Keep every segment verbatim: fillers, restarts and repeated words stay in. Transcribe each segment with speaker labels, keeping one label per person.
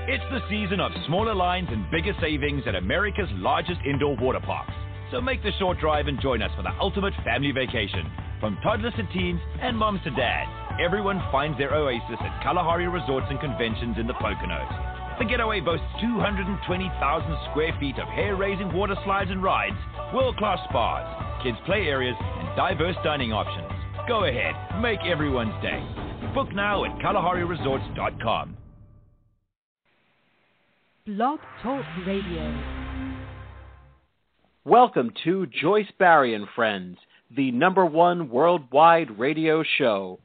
Speaker 1: It's the season of smaller lines and bigger savings at America's largest indoor water parks. So make the short drive and join us for the ultimate family vacation. From toddlers to teens and moms to dads, everyone finds their oasis at Kalahari Resorts and Conventions in the Poconos. The getaway boasts two hundred twenty thousand square feet of hair-raising water slides and rides, world-class spas, kids' play areas, and diverse dining options. Go ahead, make everyone's day. Book now at Kalahari Resorts dot com.
Speaker 2: Blog Talk Radio.
Speaker 3: Welcome to Joyce Barry and Friends, the number one worldwide radio show.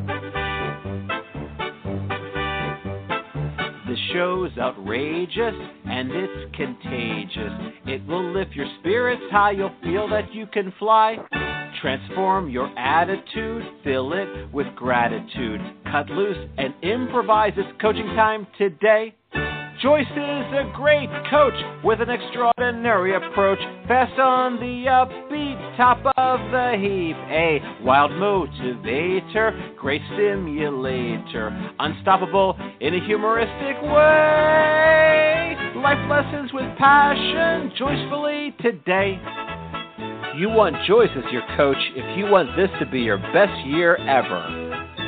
Speaker 3: The show's outrageous and it's contagious. It will lift your spirits high, you'll feel that you can fly. Transform your attitude, fill it with gratitude. Cut loose and improvise. It's coaching time today. Joyce is a great coach with an extraordinary approach. Fast on the upbeat, top of the heap. A wild motivator, great stimulator. Unstoppable in a humoristic way. Life lessons with passion, joyfully today. You want Joyce as your coach if you want this to be your best year ever.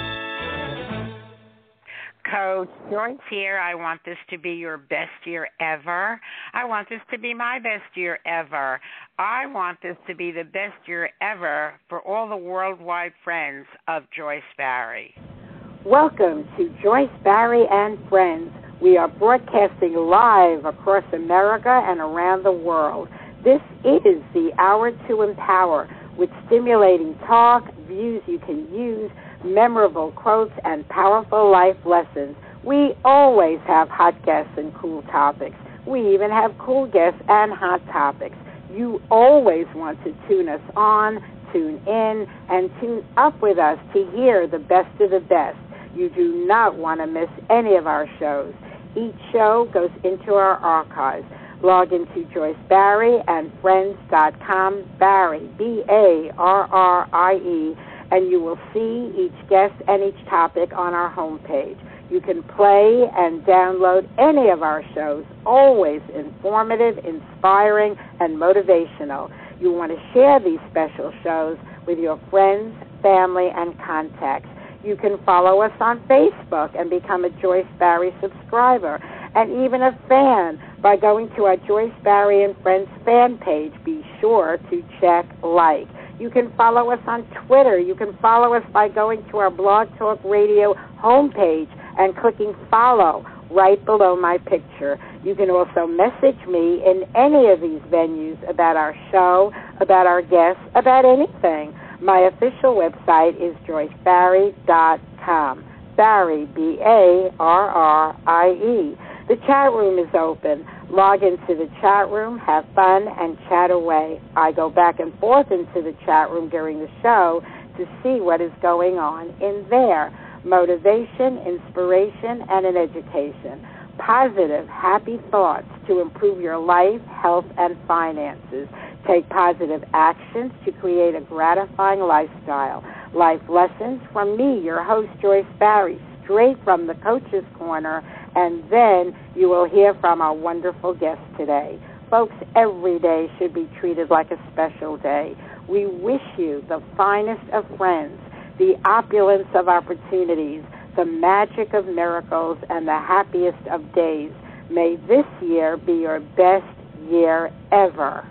Speaker 4: Coach Joyce here. I want this to be your best year ever. I want this to be my best year ever. I want this to be the best year ever for all the worldwide friends of Joyce Barry.
Speaker 5: Welcome to Joyce Barry and Friends. We are broadcasting live across America and around the world. This is the Hour to Empower with stimulating talk, views you can use, memorable quotes, and powerful life lessons. We always have hot guests and cool topics. We even have cool guests and hot topics. You always want to tune us on, tune in, and tune up with us to hear the best of the best. You do not want to miss any of our shows. Each show goes into our archives. Log into Joyce Barry and Friends dot com, Barry, B A R R I E, and you will see each guest and each topic on our homepage. You can play and download any of our shows, always informative, inspiring, and motivational. You want to share these special shows with your friends, family, and contacts. You can follow us on Facebook and become a Joyce Barry subscriber, and even a fan by going to our Joyce Barry and Friends fan page. Be sure to check like. You can follow us on Twitter. You can follow us by going to our Blog Talk Radio homepage and clicking follow right below my picture. You can also message me in any of these venues about our show, about our guests, about anything. My official website is Joyce Barry dot com. Barry, B A R R I E. The chat room is open. Log into the chat room, have fun, and chat away. I go back and forth into the chat room during the show to see what is going on in there. Motivation, inspiration, and an education. Positive, happy thoughts to improve your life, health, and finances. Take positive actions to create a gratifying lifestyle. Life lessons from me, your host, Joyce Barry, straight from the Coach's Corner, and then you will hear from our wonderful guest today. Folks, every day should be treated like a special day. We wish you the finest of friends, the opulence of opportunities, the magic of miracles, and the happiest of days. May this year be your best year ever.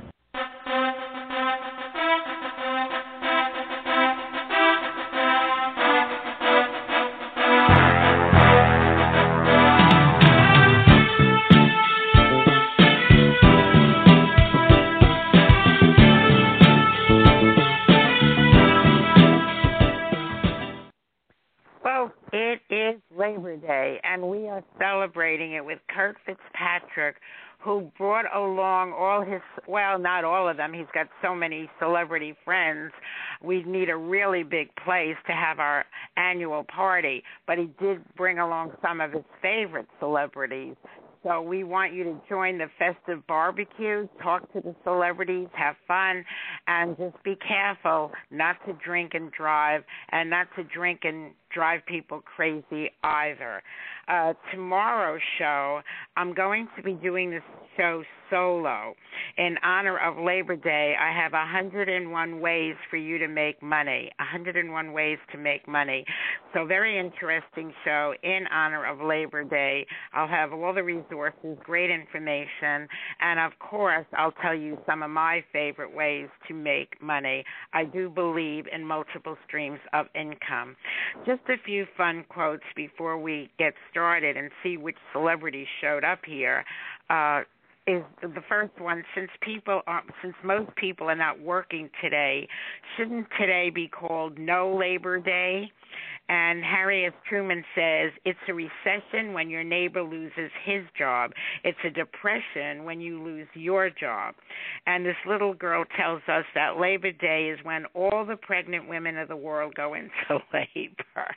Speaker 4: It is Labor Day, and we are celebrating it with Kurt Fitzpatrick, who brought along all his, well, not all of them. He's got so many celebrity friends. We need a really big place to have our annual party, but he did bring along some of his favorite celebrities. So we want you to join the festive barbecue, talk to the celebrities, have fun, and just be careful not to drink and drive, and not to drink and drive people crazy either. Uh, tomorrow's show, I'm going to be doing this show solo. In honor of Labor Day, I have one hundred one ways for you to make money. one hundred one ways to make money. So very interesting show in honor of Labor Day. I'll have all the resources, great information, and of course, I'll tell you some of my favorite ways to make money. I do believe in multiple streams of income. Just a few fun quotes before we get started and see which celebrities showed up here. Uh, is the first one, since people are, since most people are not working today, shouldn't today be called No Labor Day? And Harry S. Truman says, it's a recession when your neighbor loses his job. It's a depression when you lose your job. And this little girl tells us that Labor Day is when all the pregnant women of the world go into labor.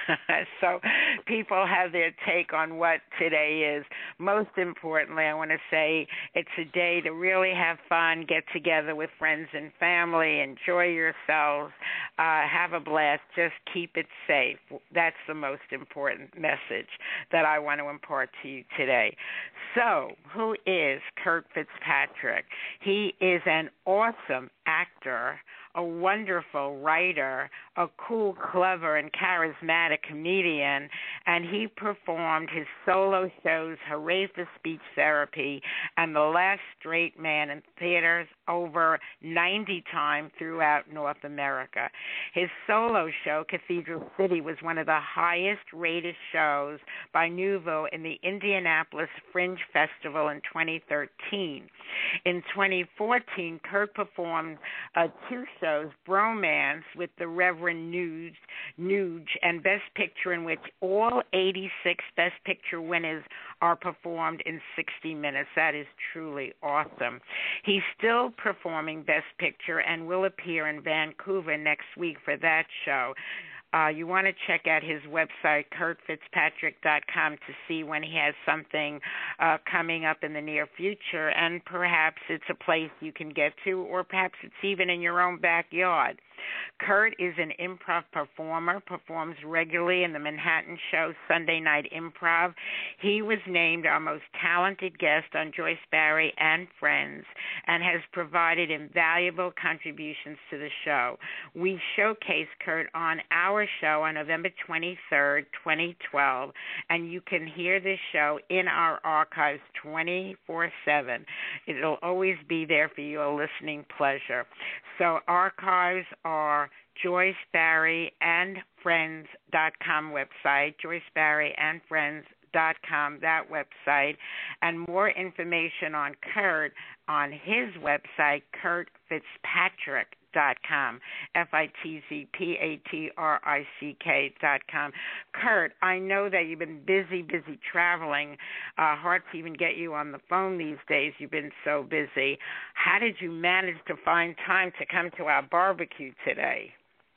Speaker 4: So people have their take on what today is. Most importantly, I want to say it's a day to really have fun, get together with friends and family, enjoy yourselves, uh, have a blast, just keep it safe. That's the most important message that I want to impart to you today. So, who is Kurt Fitzpatrick? He is an awesome actor, a wonderful writer, a cool, clever, and charismatic comedian, and he performed his solo shows Hooray for Speech Therapy and The Last Straight Man in theaters over ninety times throughout North America. His solo show, Cathedral City, was one of the highest-rated shows by Nouveau in the Indianapolis Fringe Festival in twenty thirteen. In twenty fourteen, Kurt performed uh, two shows, Bromance with the Reverend Nuge, Nuge, and Best Picture, in which all eighty-six Best Picture winners are performed in sixty minutes. That is truly awesome. He's still performing Best Picture and will appear in Vancouver next week for that show. Uh, you want to check out his website, kurt fitzpatrick dot com, to see when he has something uh, coming up in the near future, and perhaps it's a place you can get to, or perhaps it's even in your own backyard. Kurt is an improv performer, performs regularly in the Manhattan show Sunday Night Improv. He was named our most talented guest on Joyce Barry and Friends and has provided invaluable contributions to the show. We showcase Kurt on our show on November twenty-third, twenty twelve, and you can hear this show in our archives twenty-four seven. It'll always be there for your listening pleasure. So archives are Joyce Barry and Friends dot com website, Joyce Barry and Friends dot com, that website, and more information on Kurt on his website, Kurt Fitzpatrick dot com, F I T Z P A T R I C K dot com. Kurt, I know that you've been busy, busy traveling. Uh, hard to even get you on the phone these days. You've been so busy. How did you manage to find time to come to our barbecue today?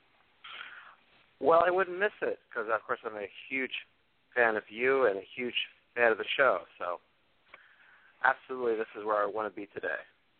Speaker 6: Well, I wouldn't miss it because, of course, I'm a huge fan of you and a huge fan of the show. So, absolutely, this is where I want to be today.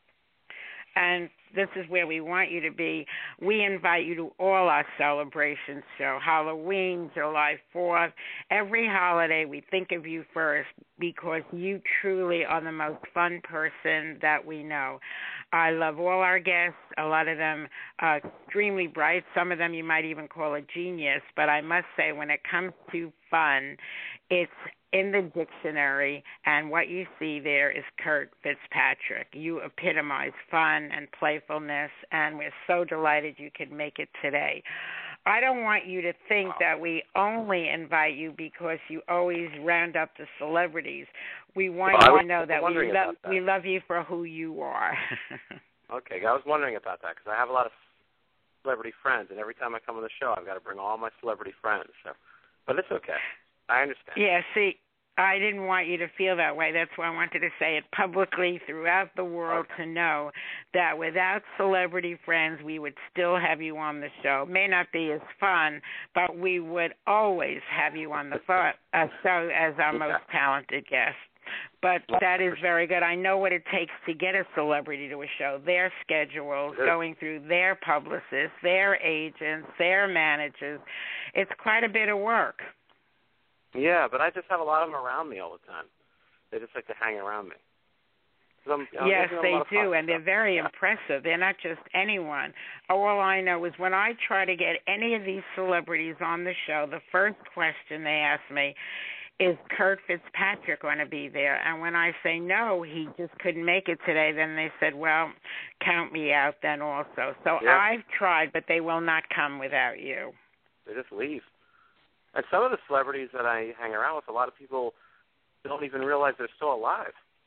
Speaker 4: And this is where we want you to be. We invite you to all our celebrations show, Halloween, July fourth. Every holiday we think of you first because you truly are the most fun person that we know. I love all our guests. A lot of them are extremely bright. Some of them you might even call a genius. But I must say, when it comes to fun, it's in the dictionary, and what you see there is Kurt Fitzpatrick. You epitomize fun and playfulness, and we're so delighted you could make it today. I don't want you to think that we only invite you because you always round up the celebrities. We want
Speaker 6: well,
Speaker 4: you to know that we, lo-
Speaker 6: that
Speaker 4: we love you for who you are.
Speaker 6: Okay, I was wondering about that because I have a lot of celebrity friends, and every time I come on the show, I've got to bring all my celebrity friends. So, but it's okay. I understand.
Speaker 4: Yeah, see, I didn't want you to feel that way. That's why I wanted to say it publicly throughout the world okay. to know that without celebrity friends, we would still have you on the show. It may not be as fun, but we would always have you on the fo- uh, show as our most talented guest. But that is very good. I know what it takes to get a celebrity to a show. Their schedules, going through their publicists, their agents, their managers. It's quite a bit of work.
Speaker 6: Yeah, but I just have a lot of them around me all the time. They just like to hang around me. I'm, I'm
Speaker 4: yes, they do, and they're
Speaker 6: stuff.
Speaker 4: very
Speaker 6: yeah.
Speaker 4: impressive. They're not just anyone. All I know is when I try to get any of these celebrities on the show, the first question they ask me is Kurt Fitzpatrick going to be there? And when I say no, he just couldn't make it today, then they said, well, count me out then also. So
Speaker 6: yeah.
Speaker 4: I've tried, but they will not come without you.
Speaker 6: They just leave. And some of the celebrities that I hang around with, a lot of people don't even realize they're still alive.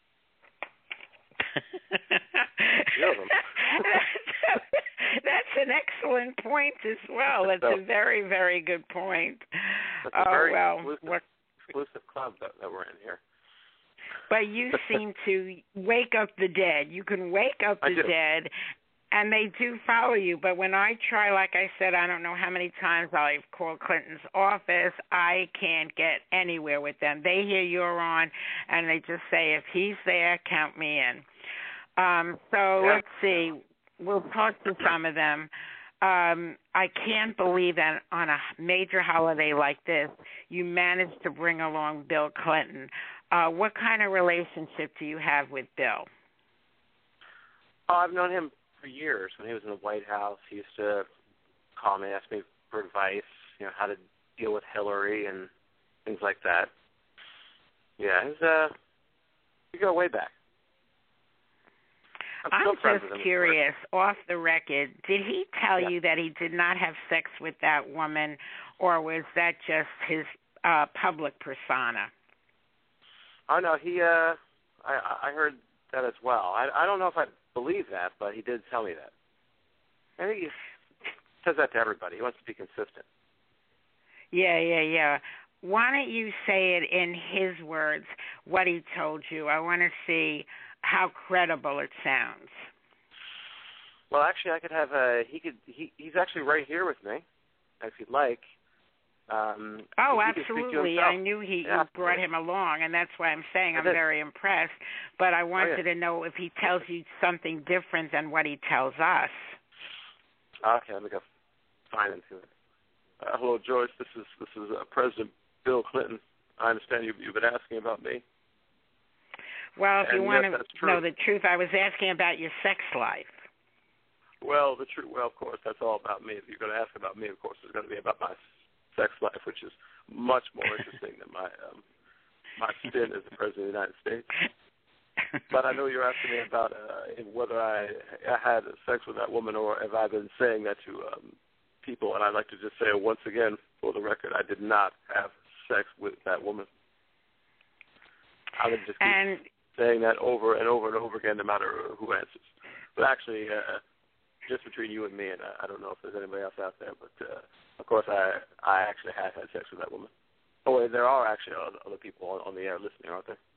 Speaker 4: That's an excellent point as well. That's
Speaker 6: so,
Speaker 4: a very, very good point.
Speaker 6: That's
Speaker 4: oh,
Speaker 6: a very
Speaker 4: well,
Speaker 6: exclusive,
Speaker 4: what,
Speaker 6: exclusive club that, that we're in here.
Speaker 4: But you seem to wake up the dead. You can wake up the dead, and they do follow you. But when I try, like I said, I don't know how many times I've called Clinton's office, I can't get anywhere with them. They hear you're on, and they just say, if he's there, count me in. Um, so
Speaker 6: yeah.
Speaker 4: let's see. We'll talk to some of them. Um, I can't believe that on a major holiday like this, you managed to bring along Bill Clinton. Uh, what kind of relationship do you have with Bill?
Speaker 6: Oh, I've known him for years. When he was in the White House, he used to call me, ask me for advice, you know, how to deal with Hillary and things like that. Yeah, he's, uh, we go way back. I'm,
Speaker 4: I'm just curious, off the record, did he tell
Speaker 6: yeah.
Speaker 4: you that he did not have sex with that woman, or was that just his uh, public persona?
Speaker 6: Oh, no, he, uh, I, I heard that as well. I, I don't know if I believe that, but he did tell me that. I think he says that to everybody. He wants to be consistent.
Speaker 4: Yeah, yeah, yeah. Why don't you say it in his words, what he told you? I want to see how credible it sounds.
Speaker 6: Well, actually, I could have a, he could, he, he's actually right here with me, if you'd like. Um,
Speaker 4: oh,
Speaker 6: he
Speaker 4: absolutely. I knew he
Speaker 6: yeah,
Speaker 4: you brought him along, and that's why I'm saying I'm very impressed. But I wanted
Speaker 6: oh, yeah.
Speaker 4: to know if he tells you something different than what he tells us.
Speaker 6: Okay, let me go find into it. Uh, hello, Joyce. This is this is uh, President Bill Clinton. I understand you, you've been asking about me.
Speaker 4: Well, if
Speaker 6: and
Speaker 4: you want
Speaker 6: yes,
Speaker 4: to know the truth, I was asking about your sex life.
Speaker 6: Well, the truth. Well, of course, that's all about me. If you're going to ask about me, of course, it's going to be about my sex life, which is much more interesting than my um, my stint as the President of the United States. But I know you're asking me about uh, whether I, I had sex with that woman or have I been saying that to um, people. And I'd like to just say once again, for the record, I did not have sex with that woman. I would just keep
Speaker 4: and,
Speaker 6: saying that over and over and over again, no matter who answers. But actually, uh, just between you and me, and I, I don't know if there's anybody else out there, but uh, of course, I I actually have had sex with that woman. Oh, there are actually other people on, on the air listening, aren't there?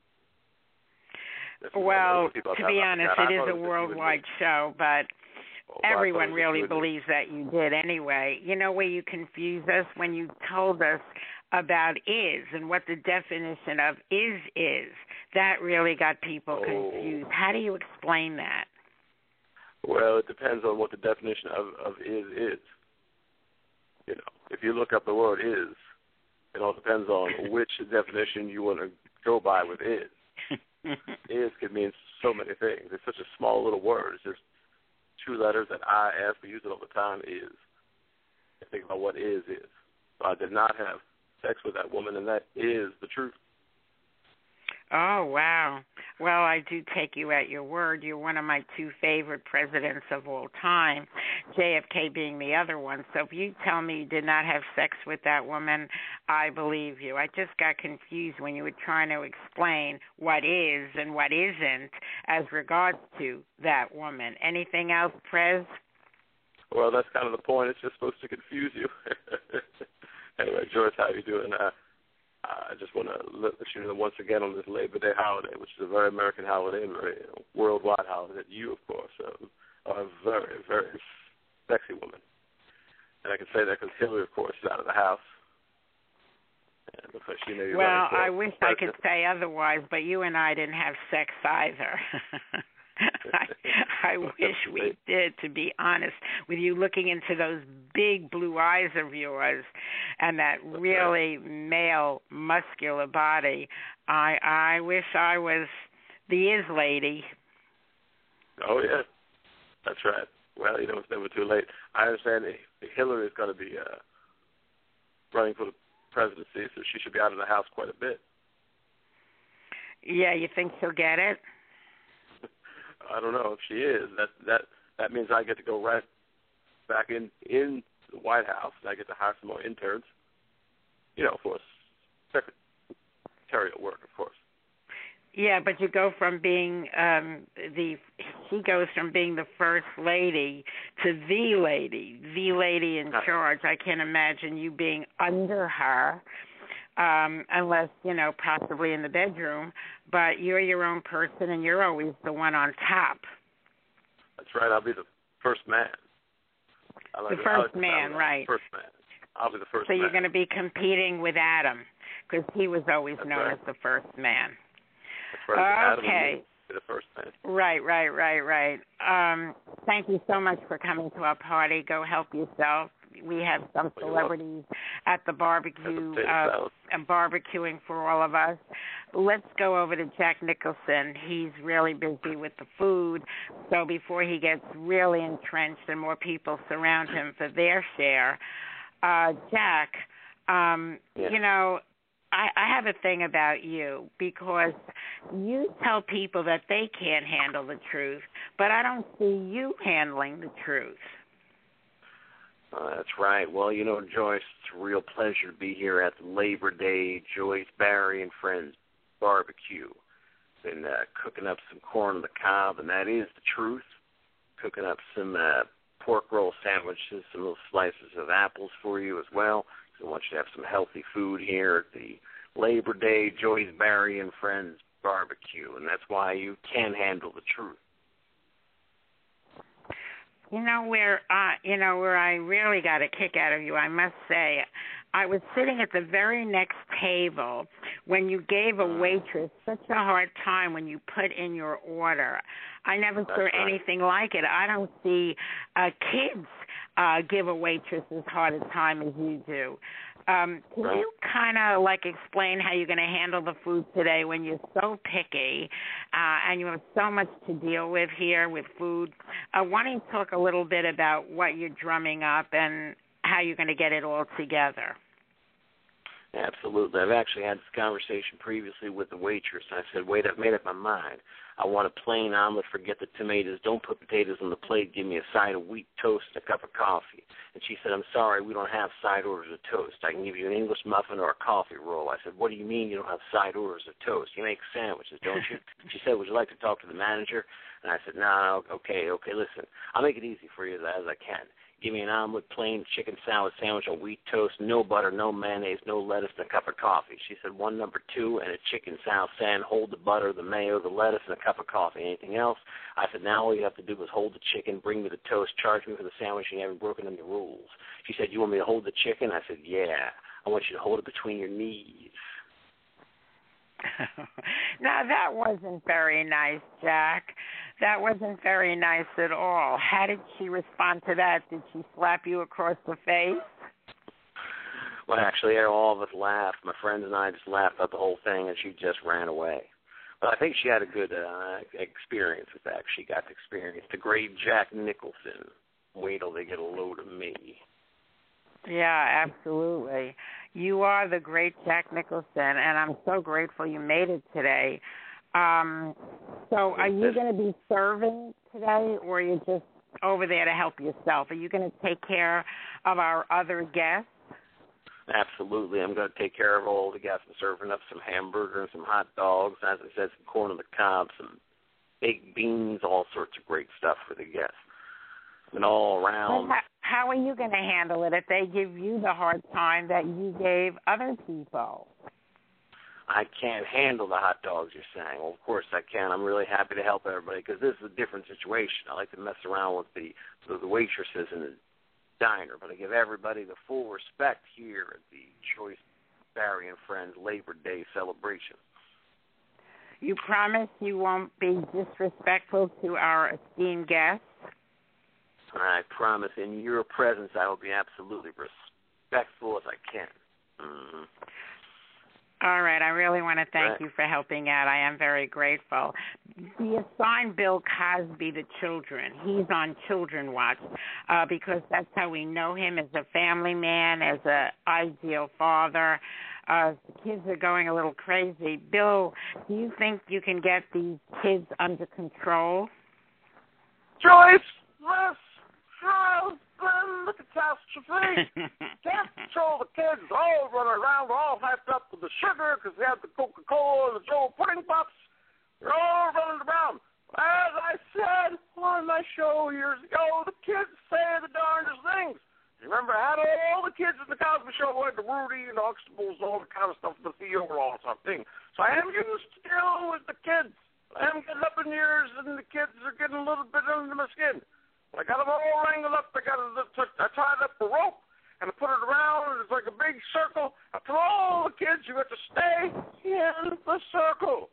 Speaker 4: Well, to be honest, it is a worldwide show, but
Speaker 6: oh,
Speaker 4: everyone really believes that you did anyway. You know where you confuse us? When you told us about is and what the definition of is is. That really got people
Speaker 6: oh.
Speaker 4: confused. How do you explain that?
Speaker 6: Well, it depends on what the definition of, of is is. You know, if you look up the word is, it all depends on which definition you want to go by with is. Is could mean so many things. It's such a small little word. It's just two letters that I, as we use it all the time, is. I think about what is is. So I did not have sex with that woman, and that is the truth.
Speaker 4: Oh, wow. Well, I do take you at your word. You're one of my two favorite presidents of all time, J F K being the other one. So if you tell me you did not have sex with that woman, I believe you. I just got confused when you were trying to explain what is and what isn't as regards to that woman. Anything else, Prez?
Speaker 6: Well, that's kind of the point. It's just supposed to confuse you. Anyway, Joyce, how you doing? Uh, I just want to let you know once again on this Labor Day holiday, which is a very American holiday and very worldwide holiday, that you, of course, uh, are a very, very sexy woman. And I can say that because Hillary, of course, is out of the house. Yeah, because she knew you were
Speaker 4: Well,
Speaker 6: running for
Speaker 4: I wish I
Speaker 6: president.
Speaker 4: could say otherwise, but you and I didn't have sex either. I, I wish we did, to be honest, with you looking into those big blue eyes of yours and that really male, muscular body. I I wish I was the is lady.
Speaker 6: Oh, yeah. That's right. Well, you know, it's never too late. I understand Hillary is going to be uh, running for the presidency, so she should be out of the house quite a bit.
Speaker 4: Yeah, you think she'll get it?
Speaker 6: I don't know if she is. That that that means I get to go right back in in the White House, and I get to hire some more interns. You know, for secretarial work, of course.
Speaker 4: Yeah, but you go from being um, the she goes from being the first lady to the lady, the lady in charge. I can't imagine you being under her, um, unless you know, possibly in the bedroom. But you're your own person, and you're always the one on top.
Speaker 6: That's right. I'll be the first man. I like
Speaker 4: the
Speaker 6: it.
Speaker 4: first
Speaker 6: like
Speaker 4: man, right?
Speaker 6: First man. I'll be the first
Speaker 4: so
Speaker 6: man.
Speaker 4: So you're going to be competing with Adam, because he was always
Speaker 6: That's
Speaker 4: known
Speaker 6: right.
Speaker 4: as the first man.
Speaker 6: That's right. Adam
Speaker 4: Okay.
Speaker 6: and me be the first man.
Speaker 4: Right, right, right, right. Um, thank you so much for coming to our party. Go help yourself. We have some
Speaker 6: Well,
Speaker 4: celebrities at the barbecue,
Speaker 6: At the
Speaker 4: uh, and barbecuing for all of us. Let's go over to Jack Nicholson. He's really busy with the food, so before he gets really entrenched and more people surround him for their share, uh, Jack, um,
Speaker 6: yeah.
Speaker 4: you know, I, I have a thing about you because you tell people that they can't handle the truth, but I don't see you handling the truth.
Speaker 7: Uh, that's right. Well, you know, Joyce, it's a real pleasure to be here at the Labor Day Joyce, Barry, and Friends barbecue. Been uh, cooking up some corn on the cob, and that is the truth. Cooking up some uh, pork roll sandwiches, some little slices of apples for you as well. So I want you to have some healthy food here at the Labor Day Joyce, Barry, and Friends barbecue, and that's why you can handle the truth.
Speaker 4: You know where, uh, you know where I really got a kick out of you. I must say, I was sitting at the very next table when you gave a waitress such a hard time when you put in your order. I never
Speaker 6: That's
Speaker 4: saw
Speaker 6: right.
Speaker 4: anything like it. I don't see uh, kids uh, give a waitress as hard a time as you do. Um, can
Speaker 6: Right.
Speaker 4: you kind of like explain how you're going to handle the food today when you're so picky uh, and you have so much to deal with here with food? Uh, why don't you talk a little bit about what you're drumming up and how you're going to get it all together?
Speaker 7: Absolutely. I've actually had this conversation previously with the waitress. I said, wait, I've made up my mind. I want a plain omelet, forget the tomatoes, don't put potatoes on the plate, give me a side of wheat toast and a cup of coffee. And she said, I'm sorry, we don't have side orders of toast. I can give you an English muffin or a coffee roll. I said, what do you mean you don't have side orders of toast? You make sandwiches, don't you? She said, would you like to talk to the manager? And I said, no, no, okay, okay, listen, I'll make it easy for you as I can. Give me an omelet, plain chicken salad sandwich on wheat toast, no butter, no mayonnaise, no lettuce, and a cup of coffee. She said, one number two and a chicken salad sand, hold the butter, the mayo, the lettuce, and a cup of coffee. Anything else? I said, now all you have to do is hold the chicken, bring me the toast, charge me for the sandwich, and you haven't broken any rules. She said, you want me to hold the chicken? I said, yeah. I want you to hold it between your knees.
Speaker 4: Now, that wasn't very nice, Jack. That wasn't very nice at all. How did she respond to that? Did she slap you across the face?
Speaker 7: Well, actually, all of us laughed. My friends and I just laughed at the whole thing, and she just ran away. But I think she had a good uh, experience with that. She got to experience the great Jack Nicholson. Wait till they get a load of me.
Speaker 4: Yeah, absolutely. You are the great Jack Nicholson, and I'm so grateful you made it today. Um, so are you going to be serving today, or are you just over there to help yourself? Are you going to take care of our other guests?
Speaker 7: Absolutely. I'm going to take care of all the guests. I'm serving up some hamburger and some hot dogs, as I said, some corn on the cob, some baked beans, all sorts of great stuff for the guests. And all around.
Speaker 4: How, how are you going to handle it if they give you the hard time that you gave other people?
Speaker 7: I can't handle the hot dogs, you're saying. Well, of course I can. I'm really happy to help everybody because this is a different situation. I like to mess around with the, the, the waitresses in the diner, but I give everybody the full respect here at the Choice Barry and Friends Labor Day celebration.
Speaker 4: You promise you won't be disrespectful to our esteemed guests?
Speaker 7: I promise in your presence I will be absolutely respectful as I can. Mm-hmm.
Speaker 4: All right. I really want to thank
Speaker 7: right.
Speaker 4: you for helping out. I am very grateful. We assigned Bill Cosby the children. He's on Children Watch uh, because that's how we know him, as a family man, as an ideal father. Uh, the kids are going a little crazy. Bill, do you think you can get these kids under control?
Speaker 6: Joyce, this has been the catastrophe. Can't control the kids, all running around, all hyped up with the sugar because they have the Coca-Cola and the Joe pudding puffs. They're all running around. As I said on my show years ago, the kids say the darndest things. You remember, I had all the kids in the Cosby Show, like the Rudy and the Huxtables, all the kind of stuff, the Theo, all something. So I am used to dealing with the kids. I am getting up in years, and the kids are getting a little bit under my skin. I got them all wrangled up. I got them, I tied up the rope, and I put it around, and it's like a big circle. I told all the kids, you have to stay in the circle.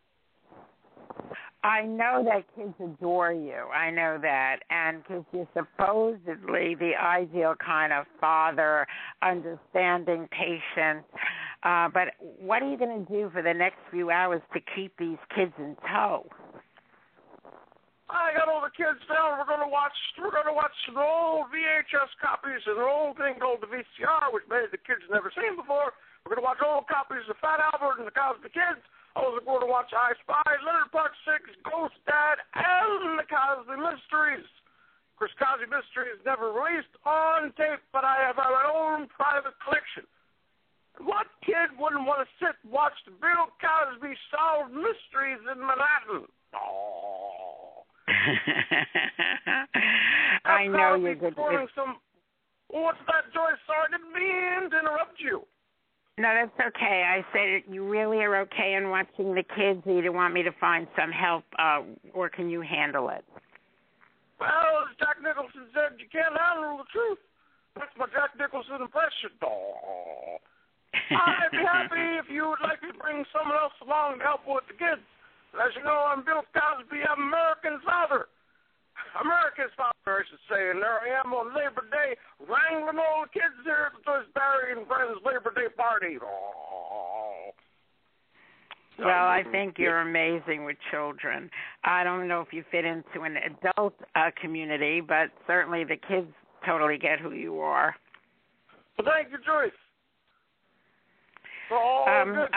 Speaker 4: I know that kids adore you. I know that. And because you're supposedly the ideal kind of father, understanding, patient. Uh, but what are you going to do for the next few hours to keep these kids in tow?
Speaker 6: I got all the kids down. We're going to watch. We're going to watch some old V H S copies and an old thing called the V C R, which many of the kids never seen before. We're going to watch old copies of Fat Albert and the Cosby Kids. I was going to watch I Spy, Leonard Part Six, Ghost Dad, and the Cosby Mysteries. Of course, Cosby Mysteries never released on tape, but I have my own private collection. What kid wouldn't want to sit and watch the Bill Cosby solve mysteries in Manhattan? Oh.
Speaker 4: I know you're good.
Speaker 6: Some, what's that, Joyce? Sorry, I didn't mean to interrupt you.
Speaker 4: No, that's okay. I said you really are okay in watching the kids. You didn't want me to find some help, uh, or can you handle it?
Speaker 6: Well, as Jack Nicholson said, you can't handle the truth. That's my Jack Nicholson impression. Oh. I'd be happy if you would like to bring someone else along to help with the kids. As you know, I'm Bill Cosby. I'm American father. America's father, I should say. And there I am on Labor Day, wrangling all the kids here at the Joyce Barry and Friends Labor Day party. Oh.
Speaker 4: Well, I think you're amazing with children. I don't know if you fit into an adult uh, community, but certainly the kids totally get who you are.
Speaker 6: Well, thank you, Joyce. Oh,
Speaker 4: um,
Speaker 6: good.
Speaker 4: I,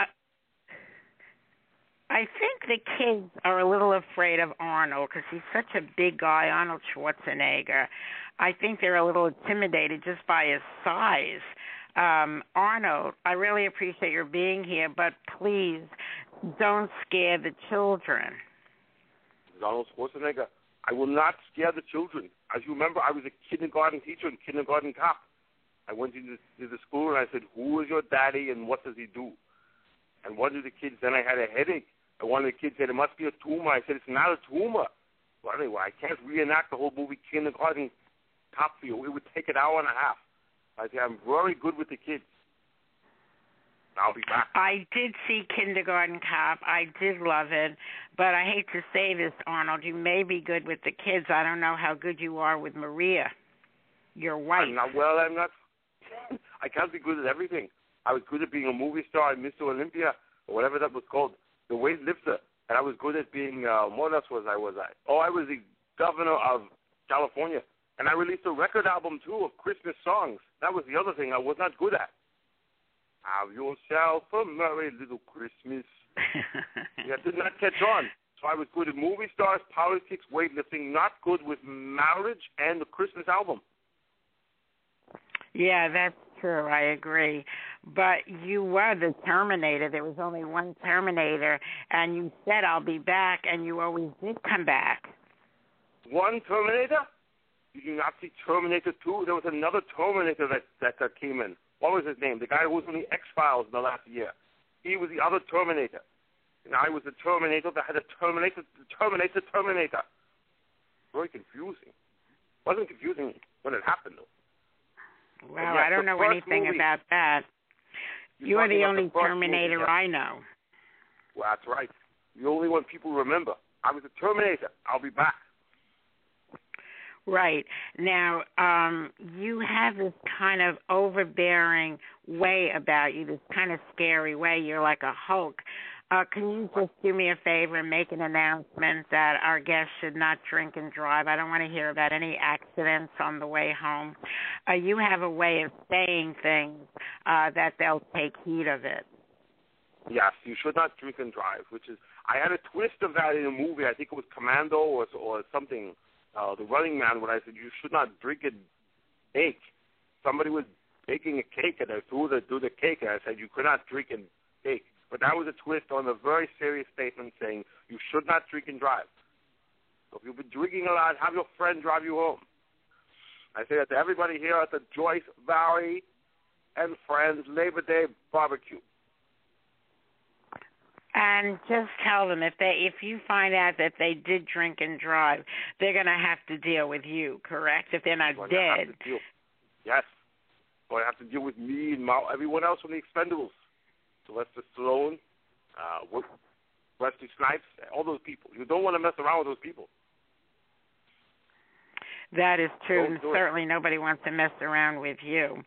Speaker 4: I think the kids are a little afraid of Arnold because he's such a big guy, Arnold Schwarzenegger. I think they're a little intimidated just by his size. Um, Arnold, I really appreciate your being here, but please don't scare the children.
Speaker 6: Arnold Schwarzenegger, I will not scare the children. As you remember, I was a kindergarten teacher and kindergarten cop. I went into the, to the school and I said, who is your daddy and what does he do? And one of the kids, then I had a headache. And one of the kids said, it must be a tumor. I said, it's not a tumor. Well, anyway, I can't reenact the whole movie Kindergarten Cop for you. It would take an hour and a half. I said, I'm very good with the kids. I'll be back.
Speaker 4: I did see Kindergarten Cop. I did love it. But I hate to say this, Arnold, you may be good with the kids. I don't know how good you are with Maria, your wife.
Speaker 6: I'm not, well, I'm not. I can't be good at everything. I was good at being a movie star in Mister Olympia, or whatever that was called, the weightlifter. And I was good at being, uh, what else was I, was I? Oh, I was the governor of California. And I released a record album, too, of Christmas songs. That was the other thing I was not good at. Have yourself a merry little Christmas. Yeah, did not catch on. So I was good at movie stars, politics, weightlifting, not good with marriage and the Christmas album.
Speaker 4: Yeah, that's true. I agree. But you were the Terminator. There was only one Terminator, and you said, I'll be back, and you always did come back.
Speaker 6: One Terminator? Did you not see Terminator two? There was another Terminator that, that uh, came in. What was his name? The guy who was in the X-Files in the last year. He was the other Terminator. And I was the Terminator that had a Terminator, Terminator, Terminator. Very confusing. Wasn't confusing when it happened, though.
Speaker 4: Well,
Speaker 6: yes,
Speaker 4: I don't know anything
Speaker 6: movie.
Speaker 4: about that. You are the only Terminator I know.
Speaker 6: Well, that's right. The only one people remember. I was a Terminator. I'll be back.
Speaker 4: Right. Now, um, you have this kind of overbearing way about you, this kind of scary way. You're like a Hulk. Uh, can you just do me a favor and make an announcement that our guests should not drink and drive? I don't want to hear about any accidents on the way home. Uh, you have a way of saying things uh, that they'll take heed of it.
Speaker 6: Yes, you should not drink and drive, which is, I had a twist of that in a movie. I think it was Commando or, or something, uh, The Running Man, when I said you should not drink and bake. Somebody was baking a cake, and I threw the, threw the cake, and I said you could not drink and bake. But that was a twist on a very serious statement saying you should not drink and drive. So if you've been drinking a lot, have your friend drive you home. I say that to everybody here at the Joyce, Barry, and Friends Labor Day Barbecue.
Speaker 4: And just tell them if they, if you find out that they did drink and drive, they're going to have to deal with you, correct? If they're not
Speaker 6: Going
Speaker 4: dead.
Speaker 6: Yes. Going to have to deal with me and my, everyone else from the Expendables. Sylvester Stallone, uh, Wesley Snipes, all those people. You don't want to mess around with those people.
Speaker 4: That is true,
Speaker 6: Don't
Speaker 4: and
Speaker 6: do
Speaker 4: certainly nobody wants to mess around with you.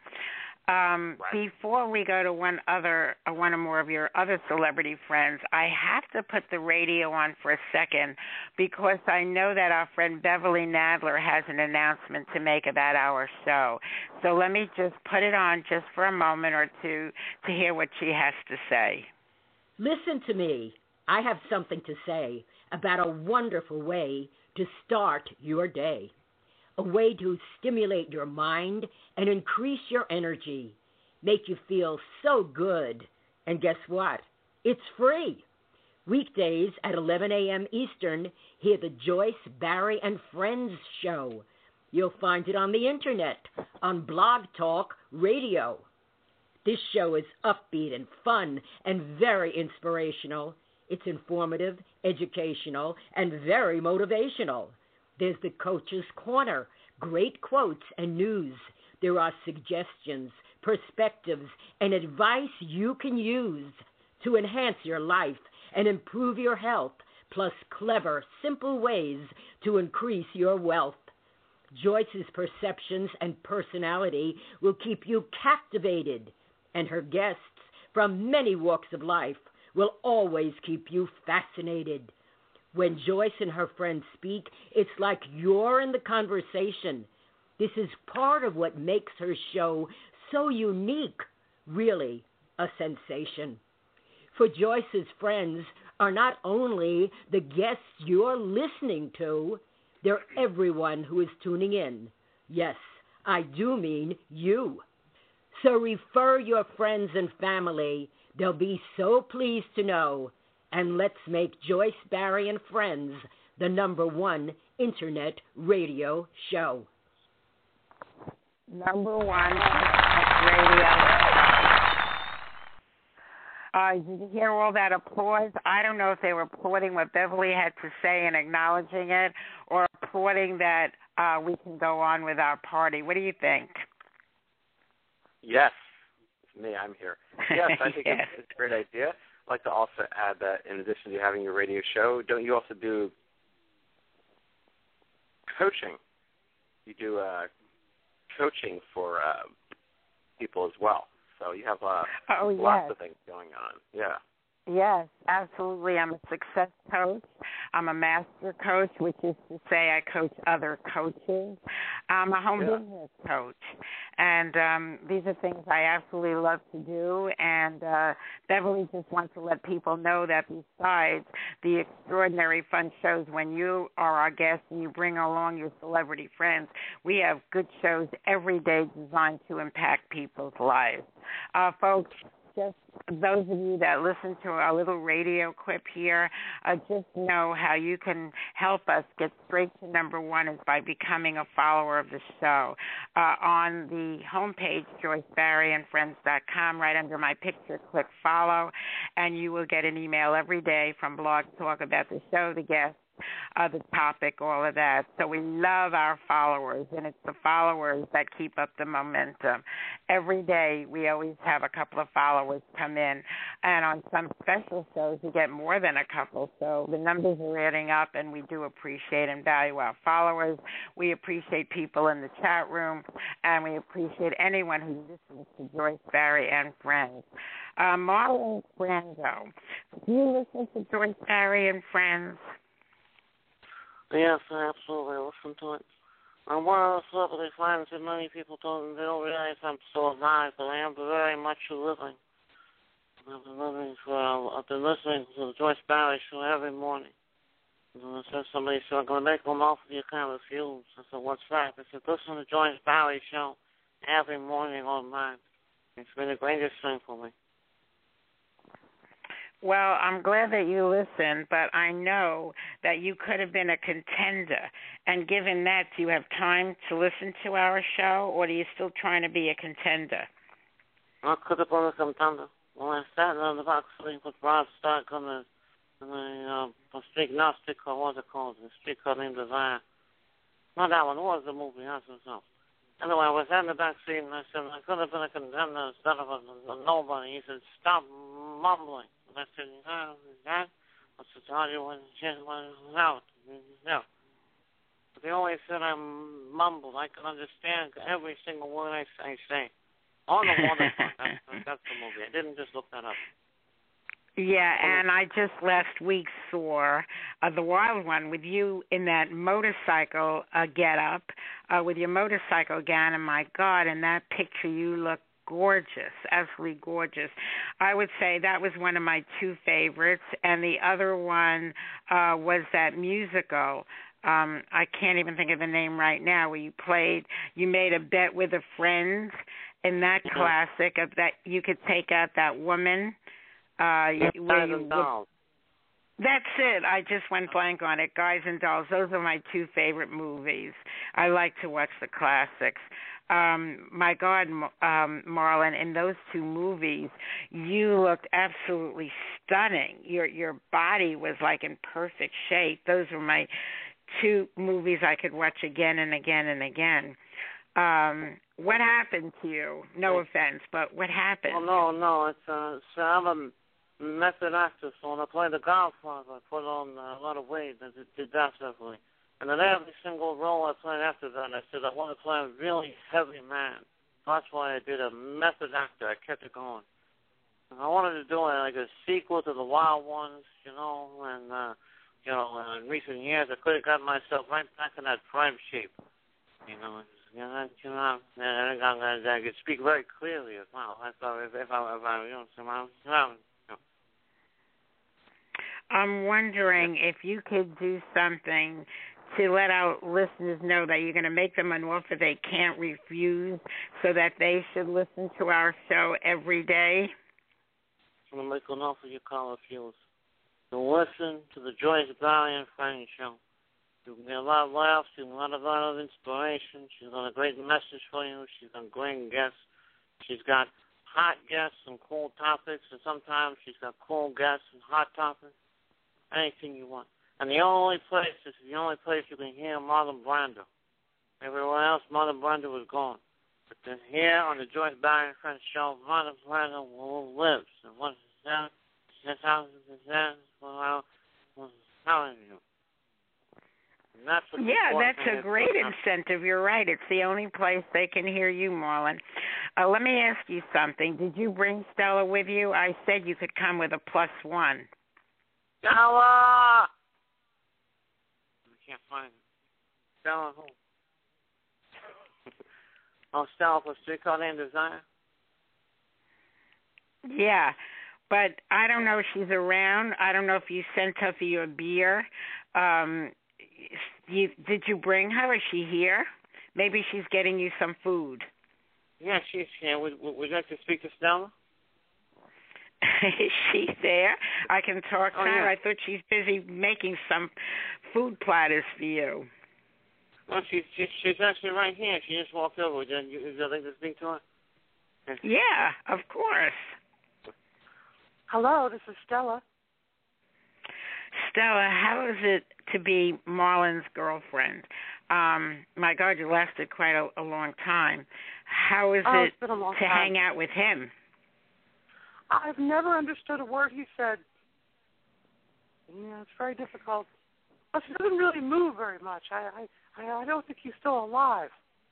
Speaker 4: Um,
Speaker 6: right.
Speaker 4: Before we go to one other, uh, one or more of your other celebrity friends, I have to put the radio on for a second because I know that our friend Beverly Nadler has an announcement to make about our show. So let me just put it on just for a moment or two to hear what she has to say.
Speaker 8: Listen to me. I have something to say about a wonderful way to start your day. A way to stimulate your mind and increase your energy, make you feel so good. And guess what? It's free. Weekdays at eleven a.m. Eastern, hear the Joyce, Barry, and Friends show. You'll find it on the internet, on Blog Talk Radio. This show is upbeat and fun and very inspirational. It's informative, educational, and very motivational. There's the Coach's Corner, great quotes and news. There are suggestions, perspectives, and advice you can use to enhance your life and improve your health, plus clever, simple ways to increase your wealth. Joyce's perceptions and personality will keep you captivated, and her guests from many walks of life will always keep you fascinated. When Joyce and her friends speak, it's like you're in the conversation. This is part of what makes her show so unique, really a sensation. For Joyce's friends are not only the guests you're listening to, they're everyone who is tuning in. Yes, I do mean you. So refer your friends and family. They'll be so pleased to know. And let's make Joyce, Barry, and Friends the number one internet radio show.
Speaker 4: Number one internet radio. Uh, did you hear all that applause? I don't know if they were applauding what Beverly had to say and acknowledging it, or applauding that uh, we can go on with our party. What do you think?
Speaker 7: Yes. It's me. I'm here. Yes, I think
Speaker 4: yes.
Speaker 7: it's, it's a great idea. I'd like to also add that in addition to having your radio show, don't you also do coaching? You do uh, coaching for uh, people as well. So you have uh,
Speaker 4: oh,
Speaker 7: lots
Speaker 4: yes.
Speaker 7: of things going on. Yeah.
Speaker 4: Yes, absolutely. I'm a success coach. I'm a master coach, which is to say I coach other coaches. I'm a home
Speaker 7: yeah.
Speaker 4: business coach. And um, these are things I absolutely love to do. And uh, Beverly just wants to let people know that besides the extraordinary fun shows when you are our guest and you bring along your celebrity friends, we have good shows every day designed to impact people's lives. Uh, folks, just those of you that listen to our little radio clip here, uh, just know how you can help us get straight to number one is by becoming a follower of the show. Uh, on the homepage, Joyce Barry and Friends dot com, right under my picture, click follow, and you will get an email every day from Blog Talk about the show, the guests, uh, the topic, all of that. So we love our followers, and it's the followers that keep up the momentum. Every day we always have a couple of followers come in, and on some special shows we get more than a couple. So the numbers are adding up, and we do appreciate and value our followers. We appreciate people in the chat room, and we appreciate anyone who listens to Joyce, Barry, and Friends. Uh, Marlon Brando, do you listen to Joyce, Barry, and Friends?
Speaker 9: Yes, I absolutely listen to it. I'm one of those celebrity friends that many people don't, they don't realize I'm still alive, but I am very much living. I've been living for, I've been listening to the Joyce Barry show every morning. And I said, somebody said, I'm going to make them offer you kind of refuse. I said, what's that? I said, listen to the Joyce Barry show every morning online. It's been the greatest thing for me.
Speaker 4: Well, I'm glad that you listened, but I know that you could have been a contender. And given that, do you have time to listen to our show, or are you still trying to be a contender?
Speaker 9: I could have been a contender. When I sat on the box sleep with Rob Stark on the, on the uh, Street Gnostic, or what was it called? The Street Called Named Desire. Not that one. It was the movie. That's what's Anyway, I was in the back seat, and I said, I could have been a contender instead of a, a nobody. He said, stop mumbling. And I said, oh, that? I said, how do you want to get out? No. But they always said I mumbled. I can understand every single word I, I say. On the waterfront. That's, that's the movie. I didn't just look that up.
Speaker 4: Yeah, and I just last week saw uh, The Wild One with you in that motorcycle uh, get-up, uh, with your motorcycle gown, and my God, in that picture you look gorgeous, absolutely gorgeous. I would say that was one of my two favorites, and the other one uh, was that musical. Um, I can't even think of the name right now, where you played, you made a bet with a friend in that mm-hmm. classic of that you could take out that woman. Uh, where you,
Speaker 9: Dolls.
Speaker 4: That's it. I just went blank on it. Guys and Dolls. Those are my two favorite movies. I like to watch the classics. Um, my God, um, Marlon, in those two movies, you looked absolutely stunning. Your your body was like in perfect shape. Those were my two movies I could watch again and again and again. Um, what happened to you? No offense, but what happened?
Speaker 9: Well, no, no. It's uh, so I'm a method actor, so when I play The Godfather, I put on a lot of weight. I did that definitely. And then every single role I played after that, I said I want to play a really heavy man. That's why I did a method actor. I kept it going. And I wanted to do like a sequel to The Wild Ones, you know, and, uh, you know, in recent years I could have got myself right back in that prime shape, you know. You know, you know, I, I, I could speak very clearly as well. I thought if, if I, if I, you know, somehow, you know.
Speaker 4: I'm wondering if you could do something to let our listeners know that you're going to make them an offer they can't refuse, so that they should listen to our show every day.
Speaker 9: I'm going to make an offer you call refuse. To listen to the Joyce Barry and Friends show. You can get a lot of laughs, you can get a lot of inspiration. She's got a great message for you. She's got great guests. She's got hot guests and cool topics, and sometimes she's got cool guests and hot topics. Anything you want. And the only place, this is the only place you can hear Marlon Brando. Everywhere else, Marlon Brando is gone. But then here on the Joyce Barry and Friends show, Marlon Brando lives. And what is that? That's how it is that? Well, I'm telling you. That's
Speaker 4: yeah, that's a great incentive. You're right. It's the only place they can hear you, Marlon. Uh, let me ask you something. Did you bring Stella with you? I said you could come with a plus one.
Speaker 9: Stella! I can't find it. Stella who? Oh, Stella for Street Called Named Desire?
Speaker 4: Yeah, but I don't know if she's around. I don't know if you sent her for your beer. Um, you, did you bring her? Is she here? Maybe she's getting you some food.
Speaker 9: Yeah, she's here. Would, would you like to speak to Stella?
Speaker 4: Is she there? I can talk to
Speaker 9: oh,
Speaker 4: her.
Speaker 9: Yeah.
Speaker 4: I thought she's busy making some food platters for you.
Speaker 9: Well, she's, she's, she's actually right here. She just walked over. Would you, would you like to speak to her?
Speaker 4: Yeah, of course.
Speaker 10: Hello, this is Stella.
Speaker 4: Stella, how is it to be Marlon's girlfriend? Um, my God, you lasted quite a, a long time. How is
Speaker 10: oh,
Speaker 4: it
Speaker 10: it's been a long
Speaker 4: to
Speaker 10: time.
Speaker 4: hang out with him?
Speaker 10: I've never understood a word he said. Yeah, it's very difficult. Plus, he doesn't really move very much. I, I, I don't think he's still alive.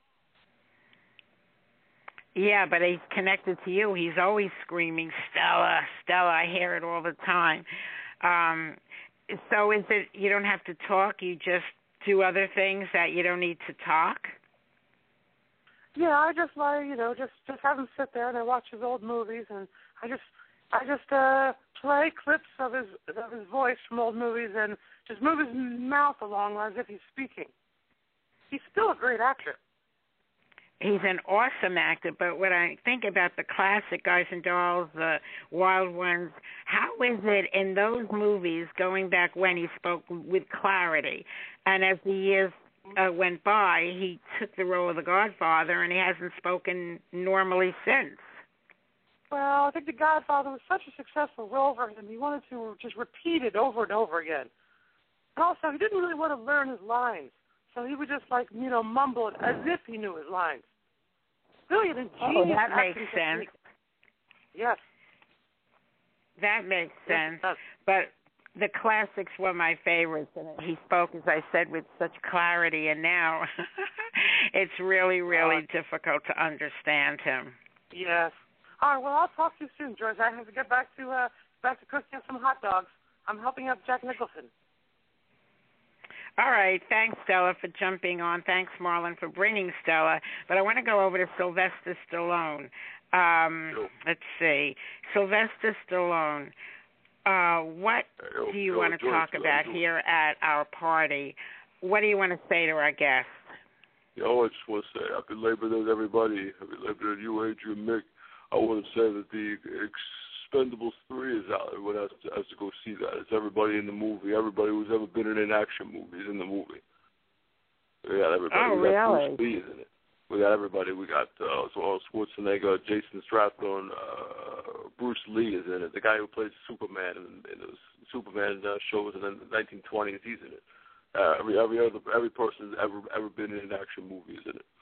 Speaker 4: Yeah, but he's connected to you. He's always screaming, Stella, Stella. I hear it all the time. Um, so is it you don't have to talk? You just do other things that you don't need to talk?
Speaker 10: Yeah, I just like, you know, just, just have him sit there and I watch his old movies and I just I just uh, play clips of his of his voice from old movies and just move his mouth along as if he's speaking. He's still a great actor.
Speaker 4: He's an awesome actor, but when I think about the classic Guys and Dolls, the Wild Ones, how is it in those movies, going back when he spoke with clarity, and as the years uh, went by, he took the role of the Godfather, and he hasn't spoken normally since?
Speaker 10: Well, I think The Godfather was such a successful role for him, he wanted to just repeat it over and over again. And also, he didn't really want to learn his lines, so he would just, like, you know, mumble it as if he knew his lines. Really an ingenious
Speaker 4: Oh, that makes
Speaker 10: acting
Speaker 4: sense.
Speaker 10: technique. Yes.
Speaker 4: That makes sense.
Speaker 10: Yes,
Speaker 4: but the classics were my favorites, and he spoke, as I said, with such clarity, and now it's really, really uh, difficult to understand him.
Speaker 10: Yes. All right, well, I'll talk to you soon, George. I have to get back to uh, back to cooking up some hot dogs. I'm helping out Jack Nicholson.
Speaker 4: All right. Thanks, Stella, for jumping on. Thanks, Marlon, for bringing Stella. But I want to go over to Sylvester Stallone. Um,
Speaker 6: Yo.
Speaker 4: Let's see. Sylvester Stallone, uh, what
Speaker 6: yo,
Speaker 4: do you
Speaker 6: yo,
Speaker 4: want to
Speaker 6: George,
Speaker 4: talk
Speaker 6: yo,
Speaker 4: about
Speaker 6: George.
Speaker 4: here at our party? What do you want to say to our guests?
Speaker 6: Yo, I just want to say happy Labor Day to everybody. Happy Labor Day to you, Adrian, Mick. I want to say that the Expendables three is out. Everyone has to, has to go see that. It's everybody in the movie. Everybody who's ever been in an action movie is in the movie. We got everybody.
Speaker 4: Oh,
Speaker 6: we got
Speaker 4: really?
Speaker 6: Bruce Lee is in it. We got everybody. We got uh, so Schwarzenegger, Jason Statham, uh, Bruce Lee is in it. The guy who plays Superman in, in those Superman uh, shows in the nineteen twenties, he's in it. Uh, every every other every person ever ever been in an action movie is in it.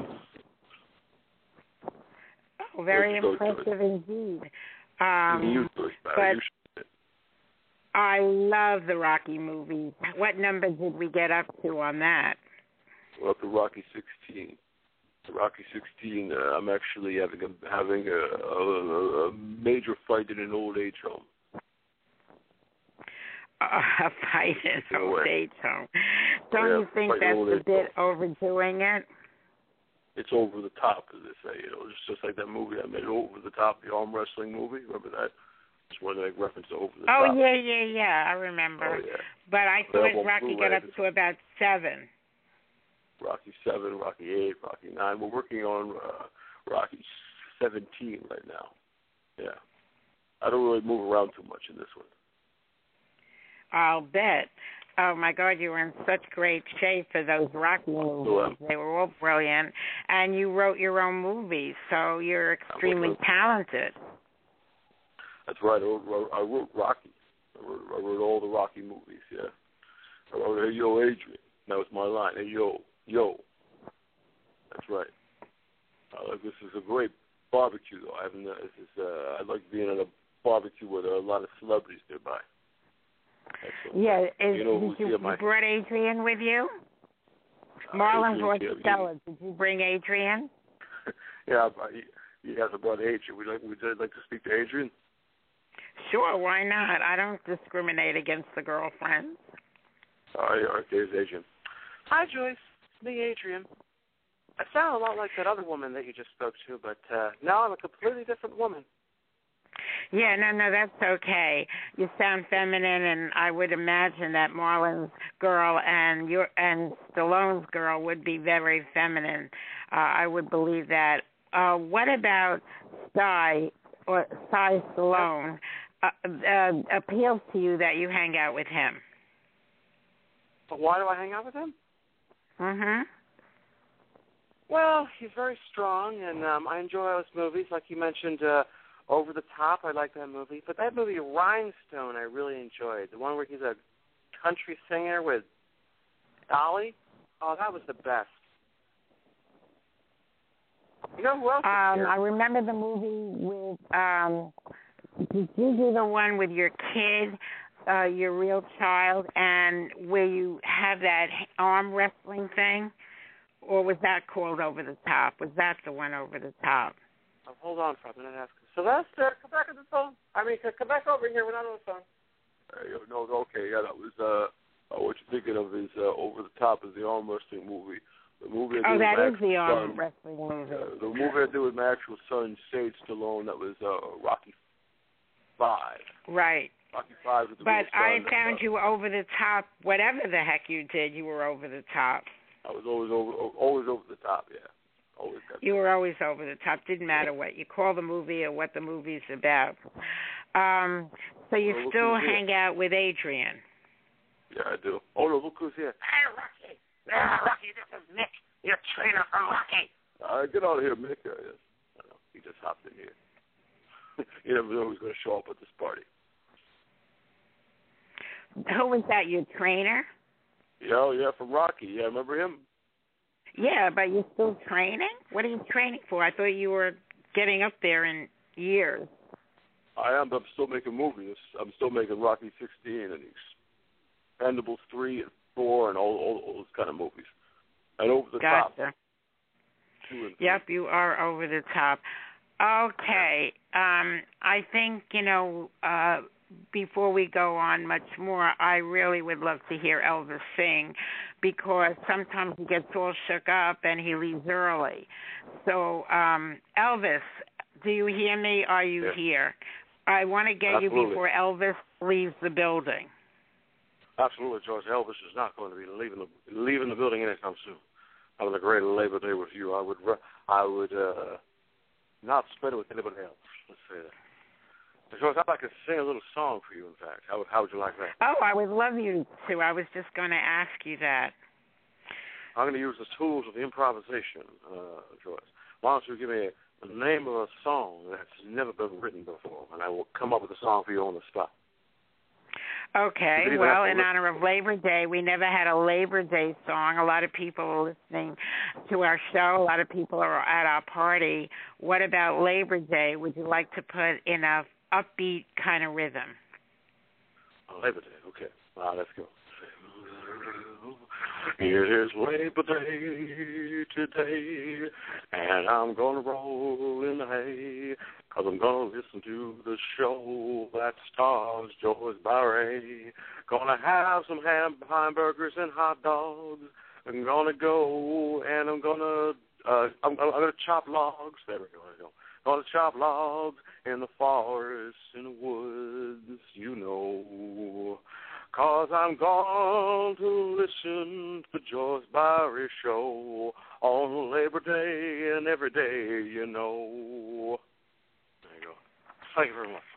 Speaker 4: Oh, very
Speaker 6: So
Speaker 4: impressive indeed. Um,
Speaker 6: you do it,
Speaker 4: but
Speaker 6: you should.
Speaker 4: I love the Rocky movies. What number did we get up to on that?
Speaker 6: We're up to Rocky sixteen. Rocky sixteen. Uh, I'm actually having a having a, a, a major fight in an old age home.
Speaker 4: Uh, a fight in an old age home. Don't
Speaker 6: Yeah,
Speaker 4: you think
Speaker 6: fight in
Speaker 4: that's
Speaker 6: old
Speaker 4: a
Speaker 6: age
Speaker 4: bit
Speaker 6: home.
Speaker 4: overdoing it?
Speaker 6: It's over the top, as they say. You know, it's just like that movie I made, Over the Top, the arm wrestling movie. Remember that? Just wanted to make reference to Over the
Speaker 4: Oh,
Speaker 6: Top.
Speaker 4: yeah, yeah, yeah. I remember.
Speaker 6: Oh, yeah.
Speaker 4: But I
Speaker 6: That
Speaker 4: thought
Speaker 6: one
Speaker 4: Rocky
Speaker 6: blew
Speaker 4: got
Speaker 6: right
Speaker 4: up to about seven.
Speaker 6: Rocky seven, Rocky eight, Rocky nine. We're working on uh, Rocky seventeen right now. Yeah. I don't really move around too much in this one.
Speaker 4: I'll bet. Oh, my God, you were in such great shape for those Rocky movies. They were all brilliant. And you wrote your own movies, so you're extremely talented.
Speaker 6: That's right. I wrote, I wrote Rocky. I wrote, I wrote all the Rocky movies, yeah. I wrote, hey, yo, Adrian. That was my line. Hey, yo, yo. That's right. Uh, this is a great barbecue, though. I haven't, uh, this is, uh, I like being at a barbecue where there are a lot of celebrities nearby. Excellent.
Speaker 4: Yeah, is,
Speaker 6: you know,
Speaker 4: did you,
Speaker 6: my,
Speaker 4: you brought Adrian with you?
Speaker 6: uh,
Speaker 4: Marlon brought
Speaker 6: Adrian's
Speaker 4: Stella. Did you bring Adrian?
Speaker 6: Yeah, he, he has a brother, Adrian. Would like, would you like to speak to Adrian?
Speaker 4: Sure, why not? I don't discriminate against the girlfriends.
Speaker 6: All right, all right, there's Adrian.
Speaker 10: Hi, Joyce. It's me, Adrian. I sound a lot like that other woman that you just spoke to, but uh, now I'm a completely different woman.
Speaker 4: Yeah, no, no, that's okay. You sound feminine, and I would imagine that Marlon's girl and your and Stallone's girl would be very feminine. Uh, I would believe that. Uh, what about Cy or Cy Stallone? Uh, uh, appeals to you that you hang out with him?
Speaker 10: But why do I hang out with him?
Speaker 4: Mm-hmm.
Speaker 10: Well, he's very strong, and um, I enjoy those movies. Like you mentioned, uh, Over the Top, I like that movie. But that movie, Rhinestone, I really enjoyed. The one where he's a country singer with
Speaker 11: Dolly? Oh, that was the best. You know who else?
Speaker 4: Um, I remember the movie with. Um, did you do the one with your kid, uh, your real child, and where you have that arm wrestling thing, or was that called Over the Top? Was that the one Over the Top?
Speaker 11: Oh, hold on for a minute. Ask Sylvester, come back on the phone. I mean, come back over here. We're not on the phone.
Speaker 6: Uh, no, okay, yeah, that was uh, uh, what you're thinking of is uh, Over the Top is the arm wrestling movie. The movie I
Speaker 4: oh,
Speaker 6: did
Speaker 4: that
Speaker 6: with
Speaker 4: is the arm
Speaker 6: son,
Speaker 4: wrestling movie.
Speaker 6: Uh, the movie I did with my actual son, Sage Stallone, that was uh, Rocky Five.
Speaker 4: Right.
Speaker 6: Rocky Five with the
Speaker 4: But
Speaker 6: real son.
Speaker 4: I found
Speaker 6: uh,
Speaker 4: you over the top. Whatever the heck you did, you were over the top.
Speaker 6: I was always over, always over the top, yeah. Always got
Speaker 4: You were always over the top. Didn't matter what you call the movie or what the movie's about. Um, so you
Speaker 6: well,
Speaker 4: still hang here. out with Adrian?
Speaker 6: Yeah, I do. Oh, no, look who's here.
Speaker 9: Hey, Rocky. Yeah, Rocky, this is Mick, your trainer from Rocky.
Speaker 6: Uh, get out of here, Mick. Uh, yes. I don't know. He just hopped in here. You never know who's going to show up at this party.
Speaker 4: Who was that, your trainer?
Speaker 6: Yeah, yeah, from Rocky. Yeah, remember him?
Speaker 4: Yeah, but you're still training? What are you training for? I thought you were getting up there in years.
Speaker 6: I am, but I'm still making movies. I'm still making Rocky sixteen and Expendables three and four and all, all, all those kind of movies. And Over the
Speaker 4: Gotcha.
Speaker 6: Top. Two and
Speaker 4: Yep, you are over the top. Okay. Um, I think, you know, uh, before we go on much more, I really would love to hear Elvis sing because sometimes he gets all shook up and he leaves early. So, um, Elvis, do you hear me? Are you
Speaker 6: yes.
Speaker 4: here? I want to get
Speaker 6: Absolutely.
Speaker 4: you before Elvis leaves the building.
Speaker 11: Absolutely, George. Elvis is not going to be leaving the leaving the building anytime soon. Having a great Labor Day with you. I would I would uh, not spend it with anybody else. Let's say that. George, I'd like to sing a little song for you, in fact. How would, how would you like that?
Speaker 4: Oh, I would love you to. I was just going to ask you that.
Speaker 11: I'm going to use the tools of improvisation, uh, George. Why don't you give me the name of a song that's never been written before, and I will come up with a song for you on the spot.
Speaker 4: Okay, well, in honor of Labor Day, we never had a Labor Day song. A lot of people are listening to our show. A lot of people are at our party. What about Labor Day? Would you like to put in a upbeat kind of rhythm?
Speaker 11: Oh, Labor Day, okay. Wow, let's go. It is Labor Day today, and I'm going to roll in the hay, because I'm going to listen to the show that stars Joyce Barry. Going to have some ham- hamburgers and hot dogs. I'm going to go, and I'm going to uh, I'm, I'm going to chop logs. There we go. There we go. Going to chop logs in the forest, in the woods, you know. Cause I'm going to listen to the Joyce Barry Show on Labor Day and every day, you know. There you go. Thank you very much.